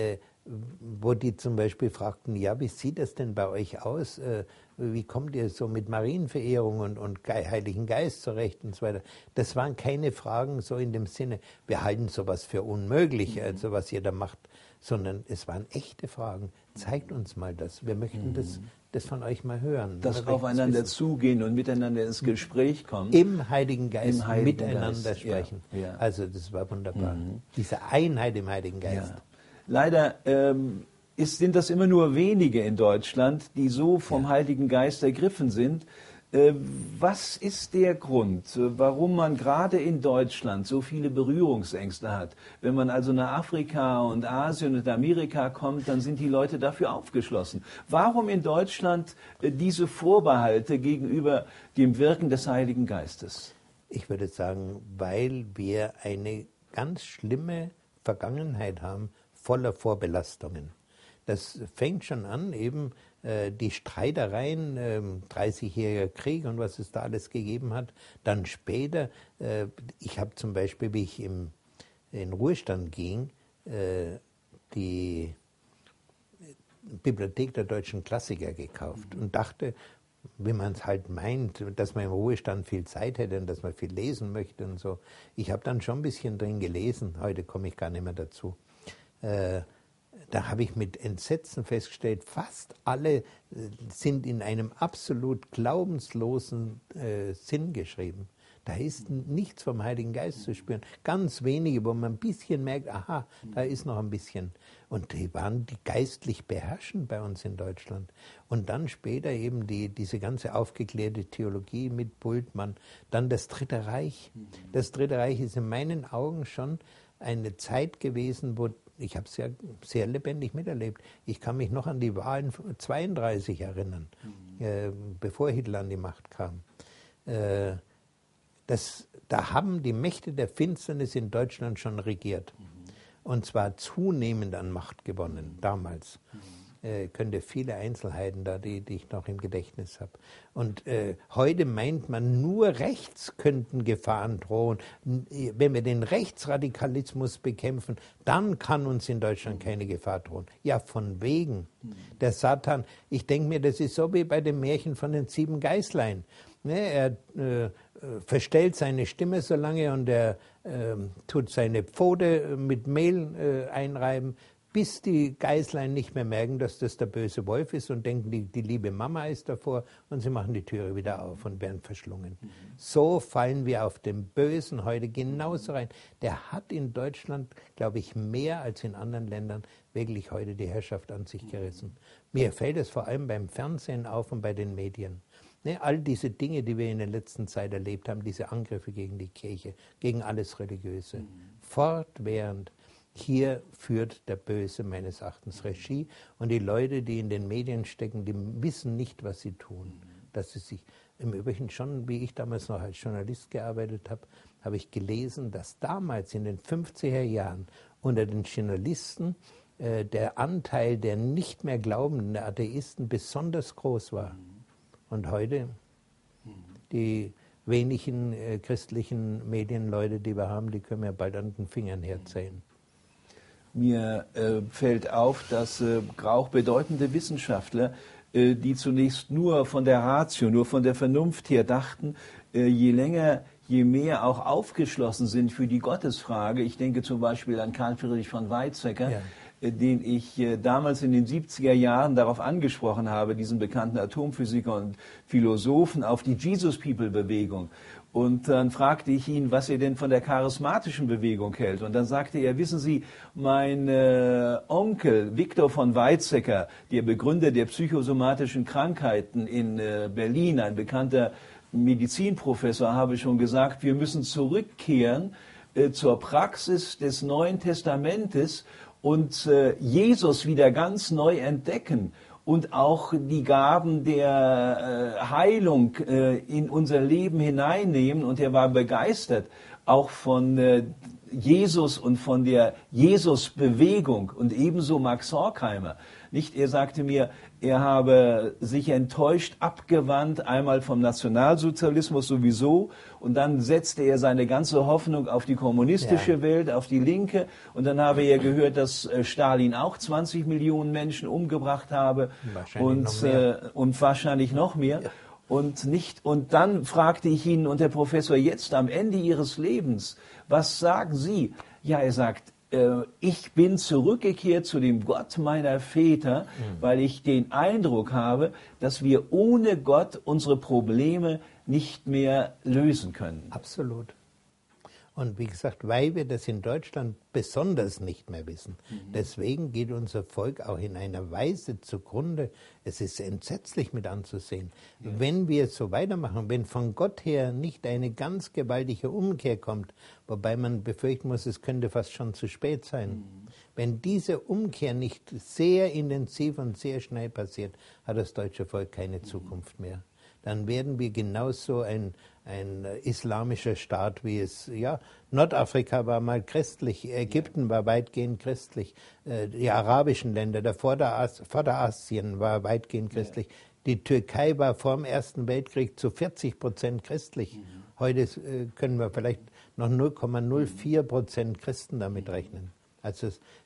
wo die zum Beispiel fragten, ja, wie sieht das denn bei euch aus? Wie kommt ihr so mit Marienverehrung und Heiligen Geist zurecht und so weiter? Das waren keine Fragen so in dem Sinne, wir halten sowas für unmöglich, also was ihr da macht, sondern es waren echte Fragen. Zeigt uns mal das. Wir möchten das von euch mal hören. Das aufeinander zugehen und miteinander ins Gespräch kommen. Im Heiligen Geist miteinander sprechen. Ja. Also das war wunderbar. Diese Einheit im Heiligen Geist. Ja. Leider sind das immer nur wenige in Deutschland, die so vom Heiligen Geist ergriffen sind. Was ist der Grund, warum man gerade in Deutschland so viele Berührungsängste hat? Wenn man also nach Afrika und Asien und Amerika kommt, dann sind die Leute dafür aufgeschlossen. Warum in Deutschland diese Vorbehalte gegenüber dem Wirken des Heiligen Geistes? Ich würde sagen, weil wir eine ganz schlimme Vergangenheit haben, voller Vorbelastungen. Das fängt schon an, eben die Streitereien, 30-jähriger Krieg und was es da alles gegeben hat. Dann später, ich habe zum Beispiel, wie ich in Ruhestand ging, die Bibliothek der deutschen Klassiker gekauft und dachte, wie man es halt meint, dass man im Ruhestand viel Zeit hätte und dass man viel lesen möchte und so. Ich habe dann schon ein bisschen drin gelesen, heute komme ich gar nicht mehr dazu. Da habe ich mit Entsetzen festgestellt, fast alle sind in einem absolut glaubenslosen Sinn geschrieben. Da ist nichts vom Heiligen Geist zu spüren. Ganz wenige, wo man ein bisschen merkt, aha, da ist noch ein bisschen. Und die waren die geistlich beherrschend bei uns in Deutschland. Und dann später eben diese ganze aufgeklärte Theologie mit Bultmann. Dann das Dritte Reich. Das Dritte Reich ist in meinen Augen schon eine Zeit gewesen, wo ich habe es ja sehr lebendig miterlebt. Ich kann mich noch an die Wahlen 32 erinnern, bevor Hitler an die Macht kam. Da haben die Mächte der Finsternis in Deutschland schon regiert. Und zwar zunehmend an Macht gewonnen, damals. Könnte viele Einzelheiten da, die ich noch im Gedächtnis habe. Und heute meint man, nur rechts könnten Gefahren drohen. Wenn wir den Rechtsradikalismus bekämpfen, dann kann uns in Deutschland keine Gefahr drohen. Ja, von wegen. Der Satan, ich denke mir, das ist so wie bei dem Märchen von den 7 Geißlein. Er verstellt seine Stimme so lange und er tut seine Pfote mit Mehl einreiben, bis die Geißlein nicht mehr merken, dass das der böse Wolf ist und denken, die liebe Mama ist davor und sie machen die Türe wieder auf und werden verschlungen. So fallen wir auf den Bösen heute genauso rein. Der hat in Deutschland, glaube ich, mehr als in anderen Ländern wirklich heute die Herrschaft an sich gerissen. Mir fällt es vor allem beim Fernsehen auf und bei den Medien. All diese Dinge, die wir in der letzten Zeit erlebt haben, diese Angriffe gegen die Kirche, gegen alles Religiöse, fortwährend. Hier führt der Böse meines Erachtens Regie und die Leute, die in den Medien stecken, die wissen nicht, was sie tun. Dass sie sich, im Übrigen schon, wie ich damals noch als Journalist gearbeitet habe, habe ich gelesen, dass damals in den 50er Jahren unter den Journalisten der Anteil der nicht mehr glaubenden, der Atheisten, besonders groß war. Und heute die wenigen christlichen Medienleute, die wir haben, die können wir bald an den Fingern herzählen. Mir fällt auf, dass auch bedeutende Wissenschaftler, die zunächst nur von der Ratio, nur von der Vernunft her dachten, je länger, je mehr auch aufgeschlossen sind für die Gottesfrage. Ich denke zum Beispiel an Karl Friedrich von Weizsäcker, den ich damals in den 70er Jahren darauf angesprochen habe, diesen bekannten Atomphysiker und Philosophen, auf die Jesus-People-Bewegung. Und dann fragte ich ihn, was er denn von der charismatischen Bewegung hält. Und dann sagte er, wissen Sie, mein Onkel Viktor von Weizsäcker, der Begründer der psychosomatischen Krankheiten in Berlin, ein bekannter Medizinprofessor, habe schon gesagt, wir müssen zurückkehren zur Praxis des Neuen Testamentes und Jesus wieder ganz neu entdecken. Und auch die Gaben der Heilung in unser Leben hineinnehmen. Und er war begeistert, auch von Jesus und von der Jesus-Bewegung und ebenso Max Horkheimer. Nicht, er sagte mir, er habe sich enttäuscht abgewandt, einmal vom Nationalsozialismus sowieso, und dann setzte er seine ganze Hoffnung auf die kommunistische Welt, auf die Linke, und dann habe er gehört, dass Stalin auch 20 Millionen Menschen umgebracht habe und wahrscheinlich noch mehr. Ja. Und dann fragte ich ihn, und Herr Professor, jetzt am Ende Ihres Lebens, was sagen Sie? Ja, er sagt, ich bin zurückgekehrt zu dem Gott meiner Väter, weil ich den Eindruck habe, dass wir ohne Gott unsere Probleme nicht mehr lösen können. Absolut. Und wie gesagt, weil wir das in Deutschland besonders nicht mehr wissen, deswegen geht unser Volk auch in einer Weise zugrunde, es ist entsetzlich mit anzusehen. Ja. Wenn wir so weitermachen, wenn von Gott her nicht eine ganz gewaltige Umkehr kommt, wobei man befürchten muss, es könnte fast schon zu spät sein, wenn diese Umkehr nicht sehr intensiv und sehr schnell passiert, hat das deutsche Volk keine Zukunft mehr. Dann werden wir genauso ein islamischer Staat, wie es, ja, Nordafrika war mal christlich, Ägypten war weitgehend christlich, die arabischen Länder, der Vorderasien war weitgehend christlich, die Türkei war vor dem Ersten Weltkrieg zu 40% christlich. Heute können wir vielleicht noch 0,04% Christen damit rechnen. Also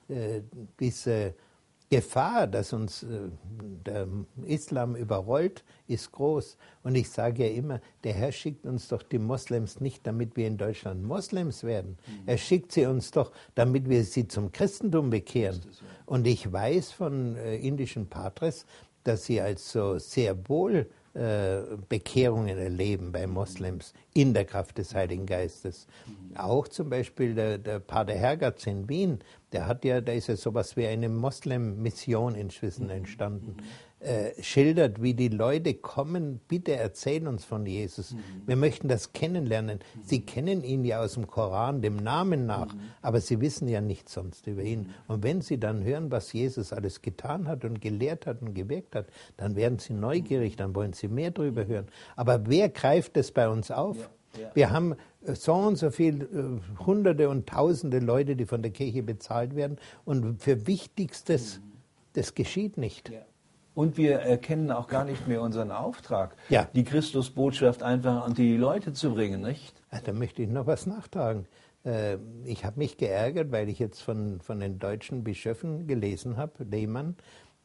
diese Gefahr, dass uns der Islam überrollt, ist groß. Und ich sage ja immer, der Herr schickt uns doch die Moslems nicht, damit wir in Deutschland Moslems werden. Er schickt sie uns doch, damit wir sie zum Christentum bekehren. Und ich weiß von indischen Patres, dass sie also sehr wohl Bekehrungen erleben bei Moslems in der Kraft des Heiligen Geistes. Auch zum Beispiel der Pater Hergatz in Wien, da ist ja sowas wie eine Moslem-Mission inzwischen entstanden. Schildert, wie die Leute kommen, bitte erzähl uns von Jesus. Wir möchten das kennenlernen. Sie kennen ihn ja aus dem Koran, dem Namen nach, aber sie wissen ja nichts sonst über ihn. Und wenn sie dann hören, was Jesus alles getan hat und gelehrt hat und gewirkt hat, dann werden sie neugierig, dann wollen sie mehr darüber hören. Aber wer greift das bei uns auf? Ja. Wir haben so und so viele Hunderte und Tausende Leute, die von der Kirche bezahlt werden, und für Wichtigstes, das geschieht nicht. Ja. Und wir erkennen auch gar nicht mehr unseren Auftrag, die Christusbotschaft einfach an die Leute zu bringen, nicht? Da möchte ich noch was nachtragen. Ich habe mich geärgert, weil ich jetzt von den deutschen Bischöfen gelesen habe, Lehmann,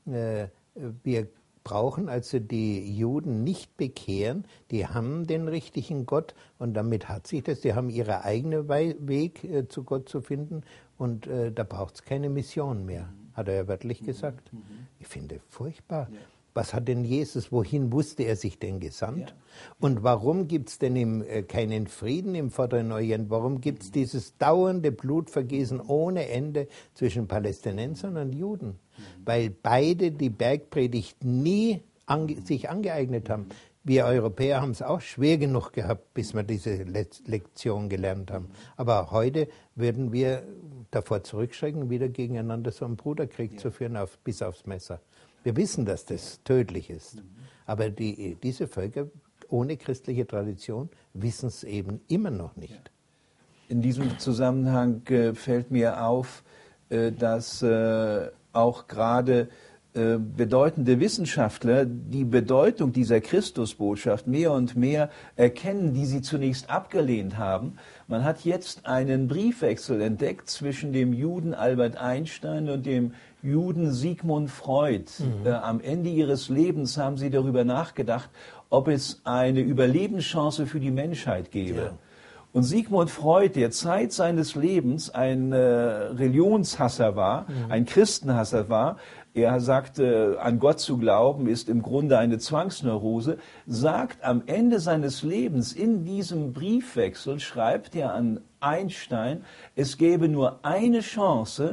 wir brauchen also die Juden nicht bekehren, die haben den richtigen Gott und damit hat sich das, die haben ihren eigenen Weg zu Gott zu finden und da braucht es keine Mission mehr, hat er ja wörtlich gesagt. Ich finde furchtbar. Ja. Was hat denn Jesus, wohin wusste er sich denn gesandt? Ja. Und warum gibt es denn keinen Frieden im Vorderen Orient? Warum gibt es dieses dauernde Blutvergießen ohne Ende zwischen Palästinensern und Juden? Weil beide die Bergpredigt nie sich angeeignet haben. Wir Europäer haben es auch schwer genug gehabt, bis wir diese Lektion gelernt haben. Aber heute würden wir davor zurückschrecken, wieder gegeneinander so einen Bruderkrieg zu führen, bis aufs Messer. Wir wissen, dass das tödlich ist. Aber diese Völker ohne christliche Tradition wissen es eben immer noch nicht. In diesem Zusammenhang fällt mir auf, dass auch gerade bedeutende Wissenschaftler die Bedeutung dieser Christusbotschaft mehr und mehr erkennen, die sie zunächst abgelehnt haben. Man hat jetzt einen Briefwechsel entdeckt zwischen dem Juden Albert Einstein und dem Juden Sigmund Freud. Am Ende ihres Lebens haben sie darüber nachgedacht, ob es eine Überlebenschance für die Menschheit gäbe. Ja. Und Sigmund Freud, der Zeit seines Lebens ein Religionshasser war, ein Christenhasser war, er sagte, an Gott zu glauben ist im Grunde eine Zwangsneurose, sagt am Ende seines Lebens in diesem Briefwechsel, schreibt er an Einstein, es gäbe nur eine Chance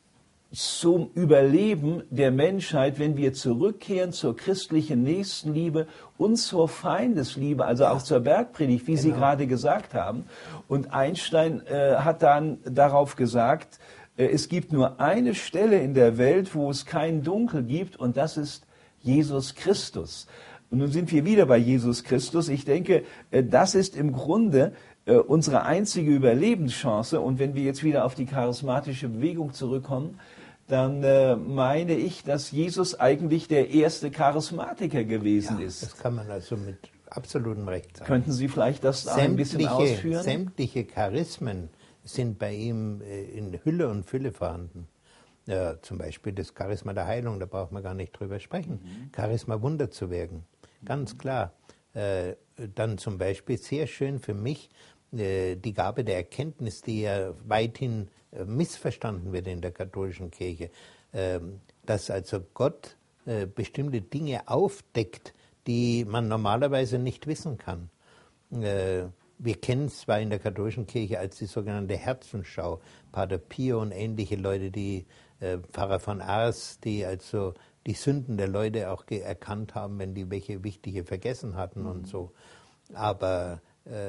zum Überleben der Menschheit, wenn wir zurückkehren zur christlichen Nächstenliebe und zur Feindesliebe, also auch zur Bergpredigt, wie Sie gerade gesagt haben. Und Einstein hat dann darauf gesagt, es gibt nur eine Stelle in der Welt, wo es kein Dunkel gibt, und das ist Jesus Christus. Und nun sind wir wieder bei Jesus Christus. Ich denke, das ist im Grunde unsere einzige Überlebenschance. Und wenn wir jetzt wieder auf die charismatische Bewegung zurückkommen, dann meine ich, dass Jesus eigentlich der erste Charismatiker gewesen ist. Das kann man also mit absolutem Recht sagen. Könnten Sie vielleicht das ein bisschen ausführen? Sämtliche Charismen sind bei ihm in Hülle und Fülle vorhanden. Ja, zum Beispiel das Charisma der Heilung, da braucht man gar nicht drüber sprechen. Charisma, Wunder zu wirken, ganz klar. Dann zum Beispiel sehr schön für mich die Gabe der Erkenntnis, die ja weithin missverstanden wird in der katholischen Kirche, dass also Gott bestimmte Dinge aufdeckt, die man normalerweise nicht wissen kann. Wir kennen es zwar in der katholischen Kirche als die sogenannte Herzenschau, Pater Pio und ähnliche Leute, die Pfarrer von Ars, die also die Sünden der Leute auch erkannt haben, wenn die welche wichtige vergessen hatten und so. Aber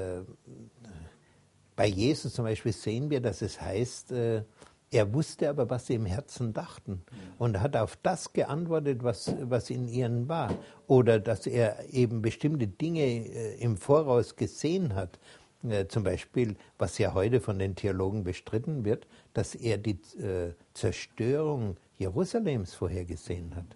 bei Jesus zum Beispiel sehen wir, dass es heißt, er wusste aber, was sie im Herzen dachten und hat auf das geantwortet, was in ihnen war. Oder dass er eben bestimmte Dinge im Voraus gesehen hat. Zum Beispiel, was ja heute von den Theologen bestritten wird, dass er die Zerstörung Jerusalems vorhergesehen hat.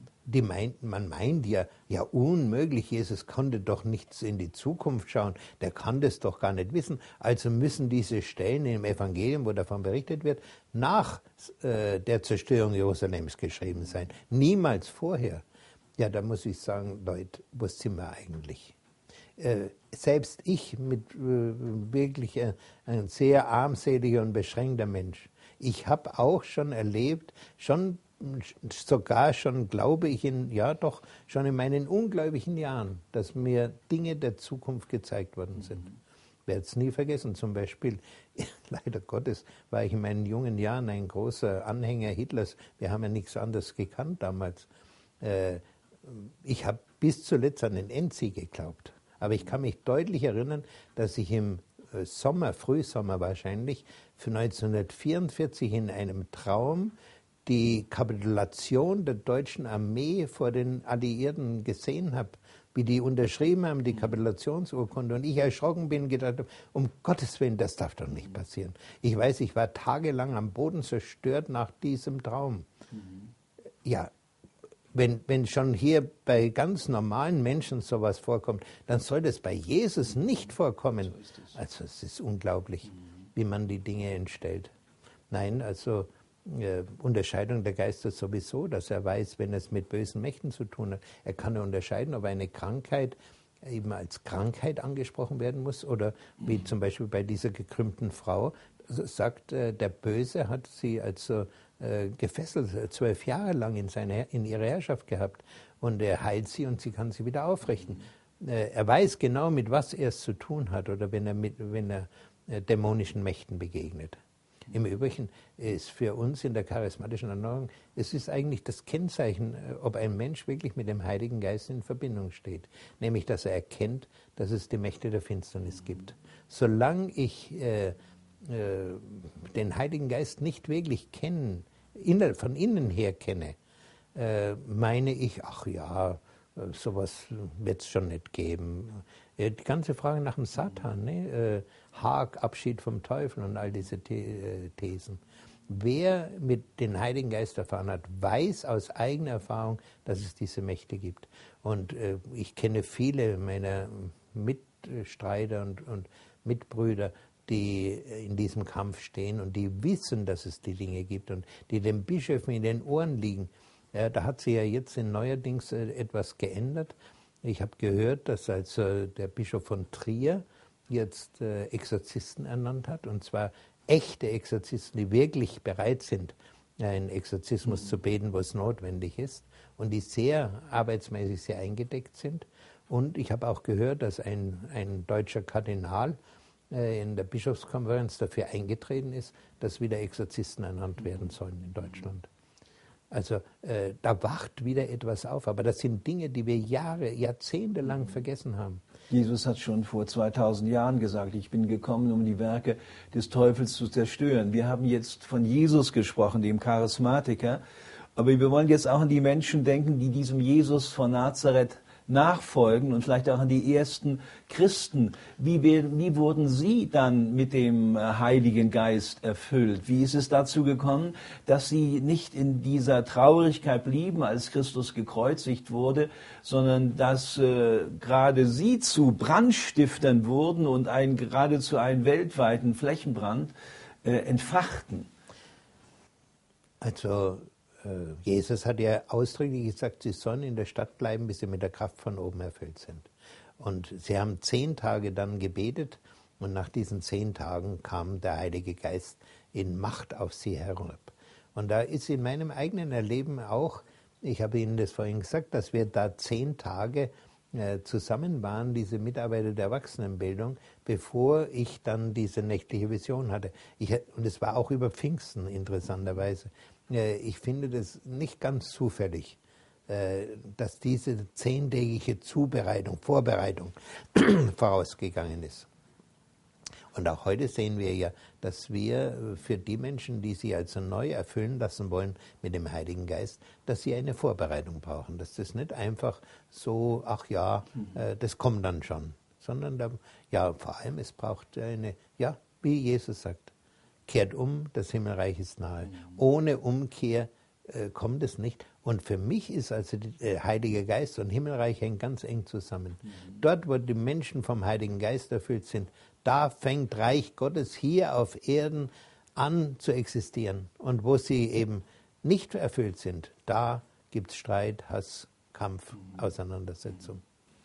Man meint ja unmöglich, Jesus konnte doch nichts in die Zukunft schauen, der kann das doch gar nicht wissen. Also müssen diese Stellen im Evangelium, wo davon berichtet wird, nach der Zerstörung Jerusalems geschrieben sein. Niemals vorher. Ja, da muss ich sagen, Leute, wo sind wir eigentlich? Selbst ich, mit wirklich ein sehr armseliger und beschränkter Mensch, ich habe auch schon erlebt, sogar schon glaube ich schon in meinen ungläubigen Jahren, dass mir Dinge der Zukunft gezeigt worden sind. Ich werde es nie vergessen. Zum Beispiel, leider Gottes, war ich in meinen jungen Jahren ein großer Anhänger Hitlers. Wir haben ja nichts anderes gekannt damals. Ich habe bis zuletzt an den Endsieg geglaubt. Aber ich kann mich deutlich erinnern, dass ich im Frühsommer wahrscheinlich, für 1944 in einem Traum die Kapitulation der deutschen Armee vor den Alliierten gesehen habe, wie die unterschrieben haben, die Kapitulationsurkunde, und ich erschrocken bin und gedacht habe, um Gottes Willen, das darf doch nicht passieren. Ich weiß, ich war tagelang am Boden zerstört nach diesem Traum. Ja, wenn schon hier bei ganz normalen Menschen sowas vorkommt, dann soll das bei Jesus nicht vorkommen. Also es ist unglaublich, wie man die Dinge entstellt. Nein, also Unterscheidung der Geister sowieso, dass er weiß, wenn es mit bösen Mächten zu tun hat. Er kann unterscheiden, ob eine Krankheit eben als Krankheit angesprochen werden muss oder wie zum Beispiel bei dieser gekrümmten Frau sagt, der Böse hat sie also gefesselt, 12 Jahre lang in ihrer Herrschaft gehabt, und er heilt sie und sie kann sie wieder aufrichten. Er weiß genau, mit was er es zu tun hat, oder wenn er dämonischen Mächten begegnet. Im Übrigen ist für uns in der charismatischen Erneuerung, es ist eigentlich das Kennzeichen, ob ein Mensch wirklich mit dem Heiligen Geist in Verbindung steht. Nämlich, dass er erkennt, dass es die Mächte der Finsternis gibt. Solange ich den Heiligen Geist nicht wirklich von innen her kenne, meine ich, ach ja, sowas wird es schon nicht geben. Die ganze Frage nach dem Satan, ne? Haag, Abschied vom Teufel und all diese Thesen. Wer mit dem Heiligen Geist erfahren hat, weiß aus eigener Erfahrung, dass es diese Mächte gibt. Und ich kenne viele meiner Mitstreiter und Mitbrüder, die in diesem Kampf stehen und die wissen, dass es die Dinge gibt und die den Bischöfen in den Ohren liegen. Ja, da hat sich ja jetzt neuerdings etwas geändert. Ich habe gehört, dass also der Bischof von Trier jetzt Exorzisten ernannt hat, und zwar echte Exorzisten, die wirklich bereit sind, einen Exorzismus zu beten, wo es notwendig ist, und die sehr arbeitsmäßig sehr eingedeckt sind. Und ich habe auch gehört, dass ein deutscher Kardinal in der Bischofskonferenz dafür eingetreten ist, dass wieder Exorzisten ernannt werden sollen in Deutschland. Also da wacht wieder etwas auf, aber das sind Dinge, die wir Jahrzehnte lang vergessen haben. Jesus hat schon vor 2000 Jahren gesagt, ich bin gekommen, um die Werke des Teufels zu zerstören. Wir haben jetzt von Jesus gesprochen, dem Charismatiker, aber wir wollen jetzt auch an die Menschen denken, die diesem Jesus von Nazareth nachfolgen und vielleicht auch an die ersten Christen. Wie wurden Sie dann mit dem Heiligen Geist erfüllt? Wie ist es dazu gekommen, dass Sie nicht in dieser Traurigkeit blieben, als Christus gekreuzigt wurde, sondern dass gerade Sie zu Brandstiftern wurden und geradezu einen weltweiten Flächenbrand entfachten? Also Jesus hat ja ausdrücklich gesagt, sie sollen in der Stadt bleiben, bis sie mit der Kraft von oben erfüllt sind. Und sie haben 10 Tage dann gebetet und nach diesen 10 Tagen kam der Heilige Geist in Macht auf sie herab. Und da ist in meinem eigenen Erleben auch, ich habe Ihnen das vorhin gesagt, dass wir da 10 Tage zusammen waren, diese Mitarbeiter der Erwachsenenbildung, bevor ich dann diese nächtliche Vision hatte. Und es war auch über Pfingsten interessanterweise. Ich finde das nicht ganz zufällig, dass diese 10-tägige Vorbereitung vorausgegangen ist. Und auch heute sehen wir ja, dass wir für die Menschen, die sich also neu erfüllen lassen wollen mit dem Heiligen Geist, dass sie eine Vorbereitung brauchen. Dass das nicht einfach so, ach ja, das kommt dann schon. Sondern, vor allem, es braucht wie Jesus sagt, kehrt um, das Himmelreich ist nahe. Ohne Umkehr kommt es nicht. Und für mich ist also der Heilige Geist und Himmelreich hängen ganz eng zusammen. Dort, wo die Menschen vom Heiligen Geist erfüllt sind, da fängt Reich Gottes hier auf Erden an zu existieren. Und wo sie eben nicht erfüllt sind, da gibt es Streit, Hass, Kampf, Auseinandersetzung.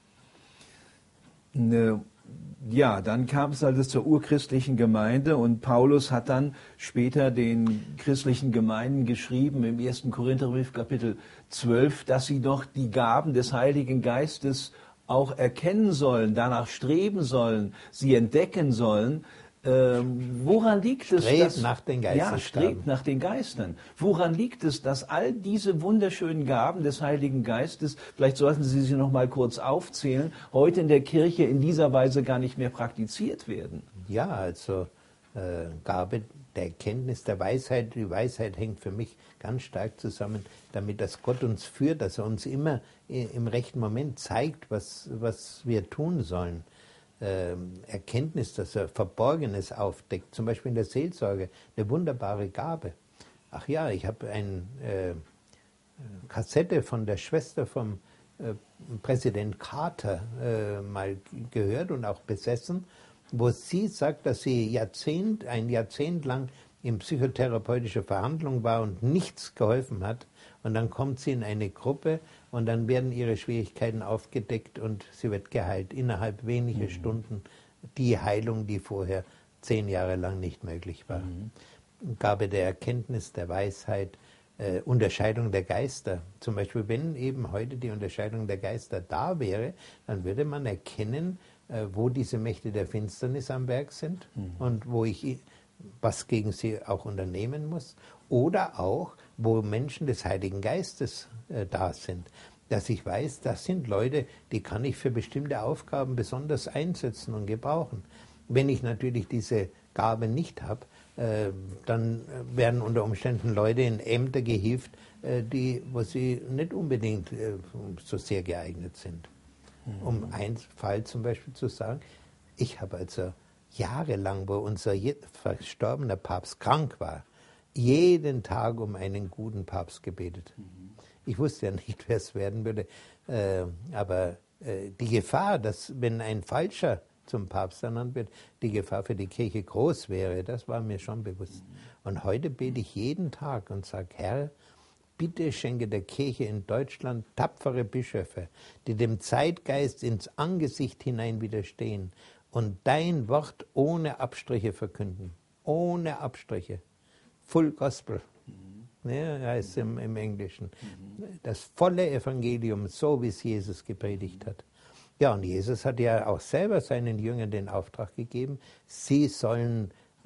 Ja, dann kam es also zur urchristlichen Gemeinde und Paulus hat dann später den christlichen Gemeinden geschrieben im 1. Korintherbrief Kapitel 12, dass sie doch die Gaben des Heiligen Geistes auch erkennen sollen, danach streben sollen, sie entdecken sollen. Woran liegt es? Strebt nach den Geistern. Ja, strebt nach den Geistern. Woran liegt es, dass all diese wunderschönen Gaben des Heiligen Geistes, vielleicht sollten Sie sie noch mal kurz aufzählen, heute in der Kirche in dieser Weise gar nicht mehr praktiziert werden? Ja, also Gabe der Erkenntnis, der Weisheit. Die Weisheit hängt für mich ganz stark zusammen damit, dass Gott uns führt, dass er uns immer im rechten Moment zeigt, was wir tun sollen. Erkenntnis, dass er Verborgenes aufdeckt, zum Beispiel in der Seelsorge, eine wunderbare Gabe. Ach ja, ich habe eine Kassette von der Schwester vom Präsident Carter mal gehört und auch besessen, wo sie sagt, dass sie ein Jahrzehnt lang in psychotherapeutischer Verhandlung war und nichts geholfen hat. Und dann kommt sie in eine Gruppe und dann werden ihre Schwierigkeiten aufgedeckt und sie wird geheilt. Innerhalb weniger Stunden die Heilung, die vorher 10 Jahre lang nicht möglich war. Gabe der Erkenntnis, der Weisheit, Unterscheidung der Geister. Zum Beispiel, wenn eben heute die Unterscheidung der Geister da wäre, dann würde man erkennen, wo diese Mächte der Finsternis am Werk sind und wo ich was gegen sie auch unternehmen muss. Oder auch, wo Menschen des Heiligen Geistes da sind. Dass ich weiß, das sind Leute, die kann ich für bestimmte Aufgaben besonders einsetzen und gebrauchen. Wenn ich natürlich diese Gabe nicht habe, dann werden unter Umständen Leute in Ämter gehievt, wo sie nicht unbedingt so sehr geeignet sind. Um einen Fall zum Beispiel zu sagen, ich habe also jahrelang, wo unser verstorbener Papst krank war, jeden Tag um einen guten Papst gebetet. Ich wusste ja nicht, wer es werden würde, aber die Gefahr, dass wenn ein Falscher zum Papst ernannt wird, die Gefahr für die Kirche groß wäre, das war mir schon bewusst. Und heute bete ich jeden Tag und sage, Herr, bitte schenke der Kirche in Deutschland tapfere Bischöfe, die dem Zeitgeist ins Angesicht hinein widerstehen und dein Wort ohne Abstriche verkünden. Ohne Abstriche. Full Gospel. Ja, heißt es im Englischen. Das volle Evangelium, so wie es Jesus gepredigt hat. Ja, und Jesus hat ja auch selber seinen Jüngern den Auftrag gegeben, sie sollen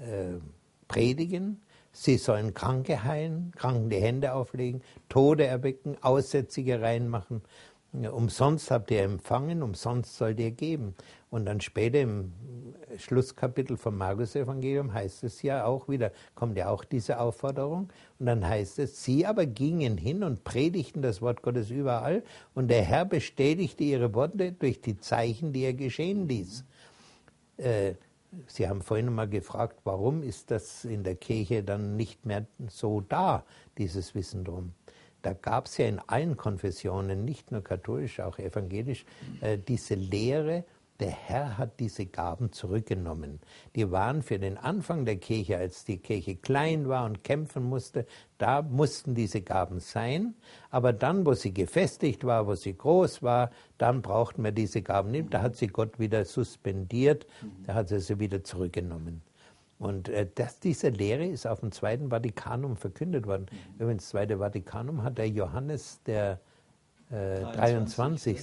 predigen, sie sollen Kranke heilen, Kranken die Hände auflegen, Tote erwecken, Aussätzige reinmachen. umsonst habt ihr empfangen, umsonst sollt ihr geben. Und dann später im Schlusskapitel vom Markus-Evangelium heißt es ja auch wieder, kommt ja auch diese Aufforderung. Und dann heißt es, sie aber gingen hin und predigten das Wort Gottes überall. Und der Herr bestätigte ihre Worte durch die Zeichen, die er geschehen ließ. Sie haben vorhin mal gefragt, warum ist das in der Kirche dann nicht mehr so da, dieses Wissen drum. Da gab es ja in allen Konfessionen, nicht nur katholisch, auch evangelisch, diese Lehre, der Herr hat diese Gaben zurückgenommen. Die waren für den Anfang der Kirche, als die Kirche klein war und kämpfen musste, da mussten diese Gaben sein. Aber dann, wo sie gefestigt war, wo sie groß war, dann brauchten wir diese Gaben nicht. Da hat sie Gott wieder suspendiert, da hat sie sie wieder zurückgenommen. Und diese Lehre ist auf dem Zweiten Vatikanum verkündet worden. Übrigens, das Zweite Vatikanum hat der Johannes, der 23.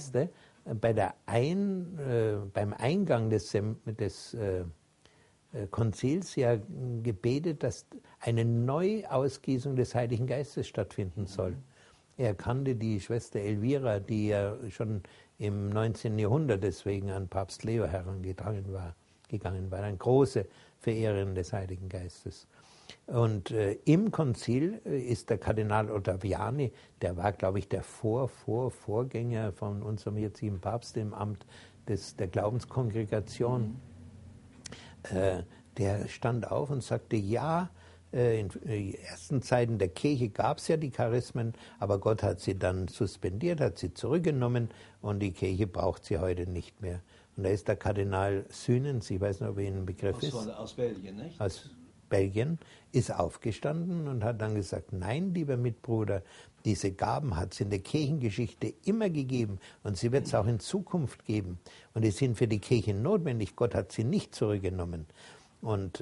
Beim Eingang des Konzils ja gebetet, dass eine Neuausgießung des Heiligen Geistes stattfinden soll. Er kannte die Schwester Elvira, die ja schon im 19. Jahrhundert deswegen an Papst Leo herangegangen war, eine große Verehrerin des Heiligen Geistes. Und im Konzil ist der Kardinal Ottaviani, der war, glaube ich, der Vorgänger von unserem jetzigen Papst im Amt der Glaubenskongregation. Der stand auf und sagte, ja, in ersten Zeiten der Kirche gab es ja die Charismen, aber Gott hat sie dann suspendiert, hat sie zurückgenommen und die Kirche braucht sie heute nicht mehr. Und da ist der Kardinal Sünens, ich weiß nicht, ob er Ihnen ein Begriff ist. Aus Belgien, nicht? Aus Belgien, ist aufgestanden und hat dann gesagt, nein, lieber Mitbruder, diese Gaben hat es in der Kirchengeschichte immer gegeben und sie wird es auch in Zukunft geben. Und die sind für die Kirche notwendig. Gott hat sie nicht zurückgenommen. Und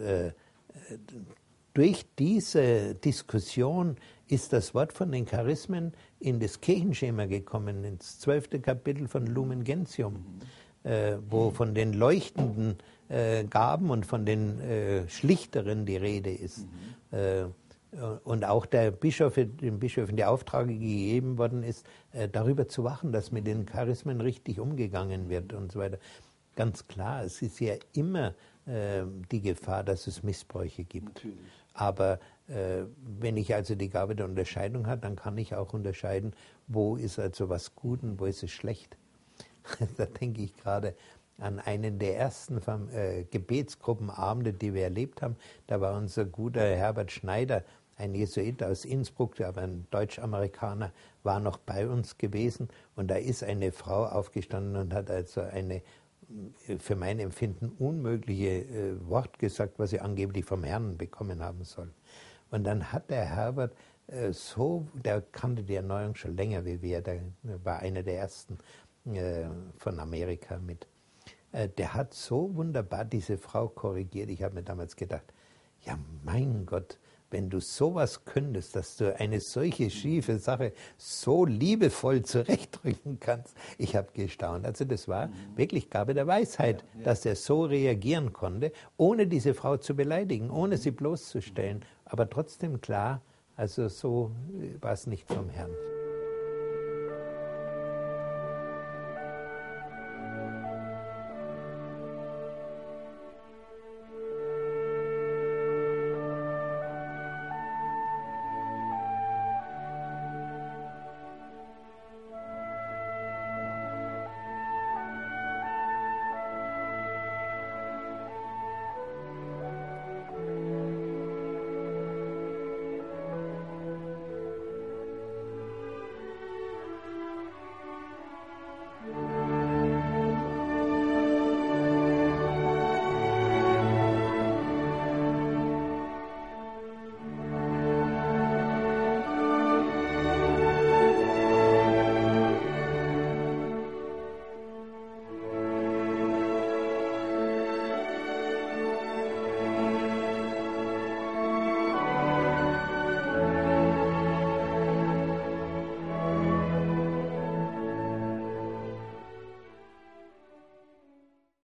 durch diese Diskussion ist das Wort von den Charismen in das Kirchenschema gekommen, ins 12. Kapitel von Lumen Gentium, wo von den leuchtenden Gaben und von den schlichteren die Rede ist. Und auch dem Bischof in die Auftrag gegeben worden ist, darüber zu wachen, dass mit den Charismen richtig umgegangen wird und so weiter. Ganz klar, es ist ja immer die Gefahr, dass es Missbräuche gibt. Natürlich. Aber wenn ich also die Gabe der Unterscheidung habe, dann kann ich auch unterscheiden, wo ist also was gut und wo ist es schlecht. Da denke ich gerade an einen der ersten Gebetsgruppenabende, die wir erlebt haben. Da war unser guter Herbert Schneider, ein Jesuit aus Innsbruck, aber ein Deutsch-Amerikaner, war noch bei uns gewesen. Und da ist eine Frau aufgestanden und hat also eine für mein Empfinden unmögliche Wort gesagt, was sie angeblich vom Herrn bekommen haben soll. Und dann hat der Herbert der kannte die Erneuerung schon länger wie wir, der war einer der ersten von Amerika mit. Der hat so wunderbar diese Frau korrigiert. Ich habe mir damals gedacht, ja mein Gott, wenn du sowas könntest, dass du eine solche schiefe Sache so liebevoll zurechtdrücken kannst. Ich habe gestaunt. Also das war wirklich Gabe der Weisheit, dass er so reagieren konnte, ohne diese Frau zu beleidigen, ohne sie bloßzustellen. Aber trotzdem klar, also so war es nicht vom Herrn.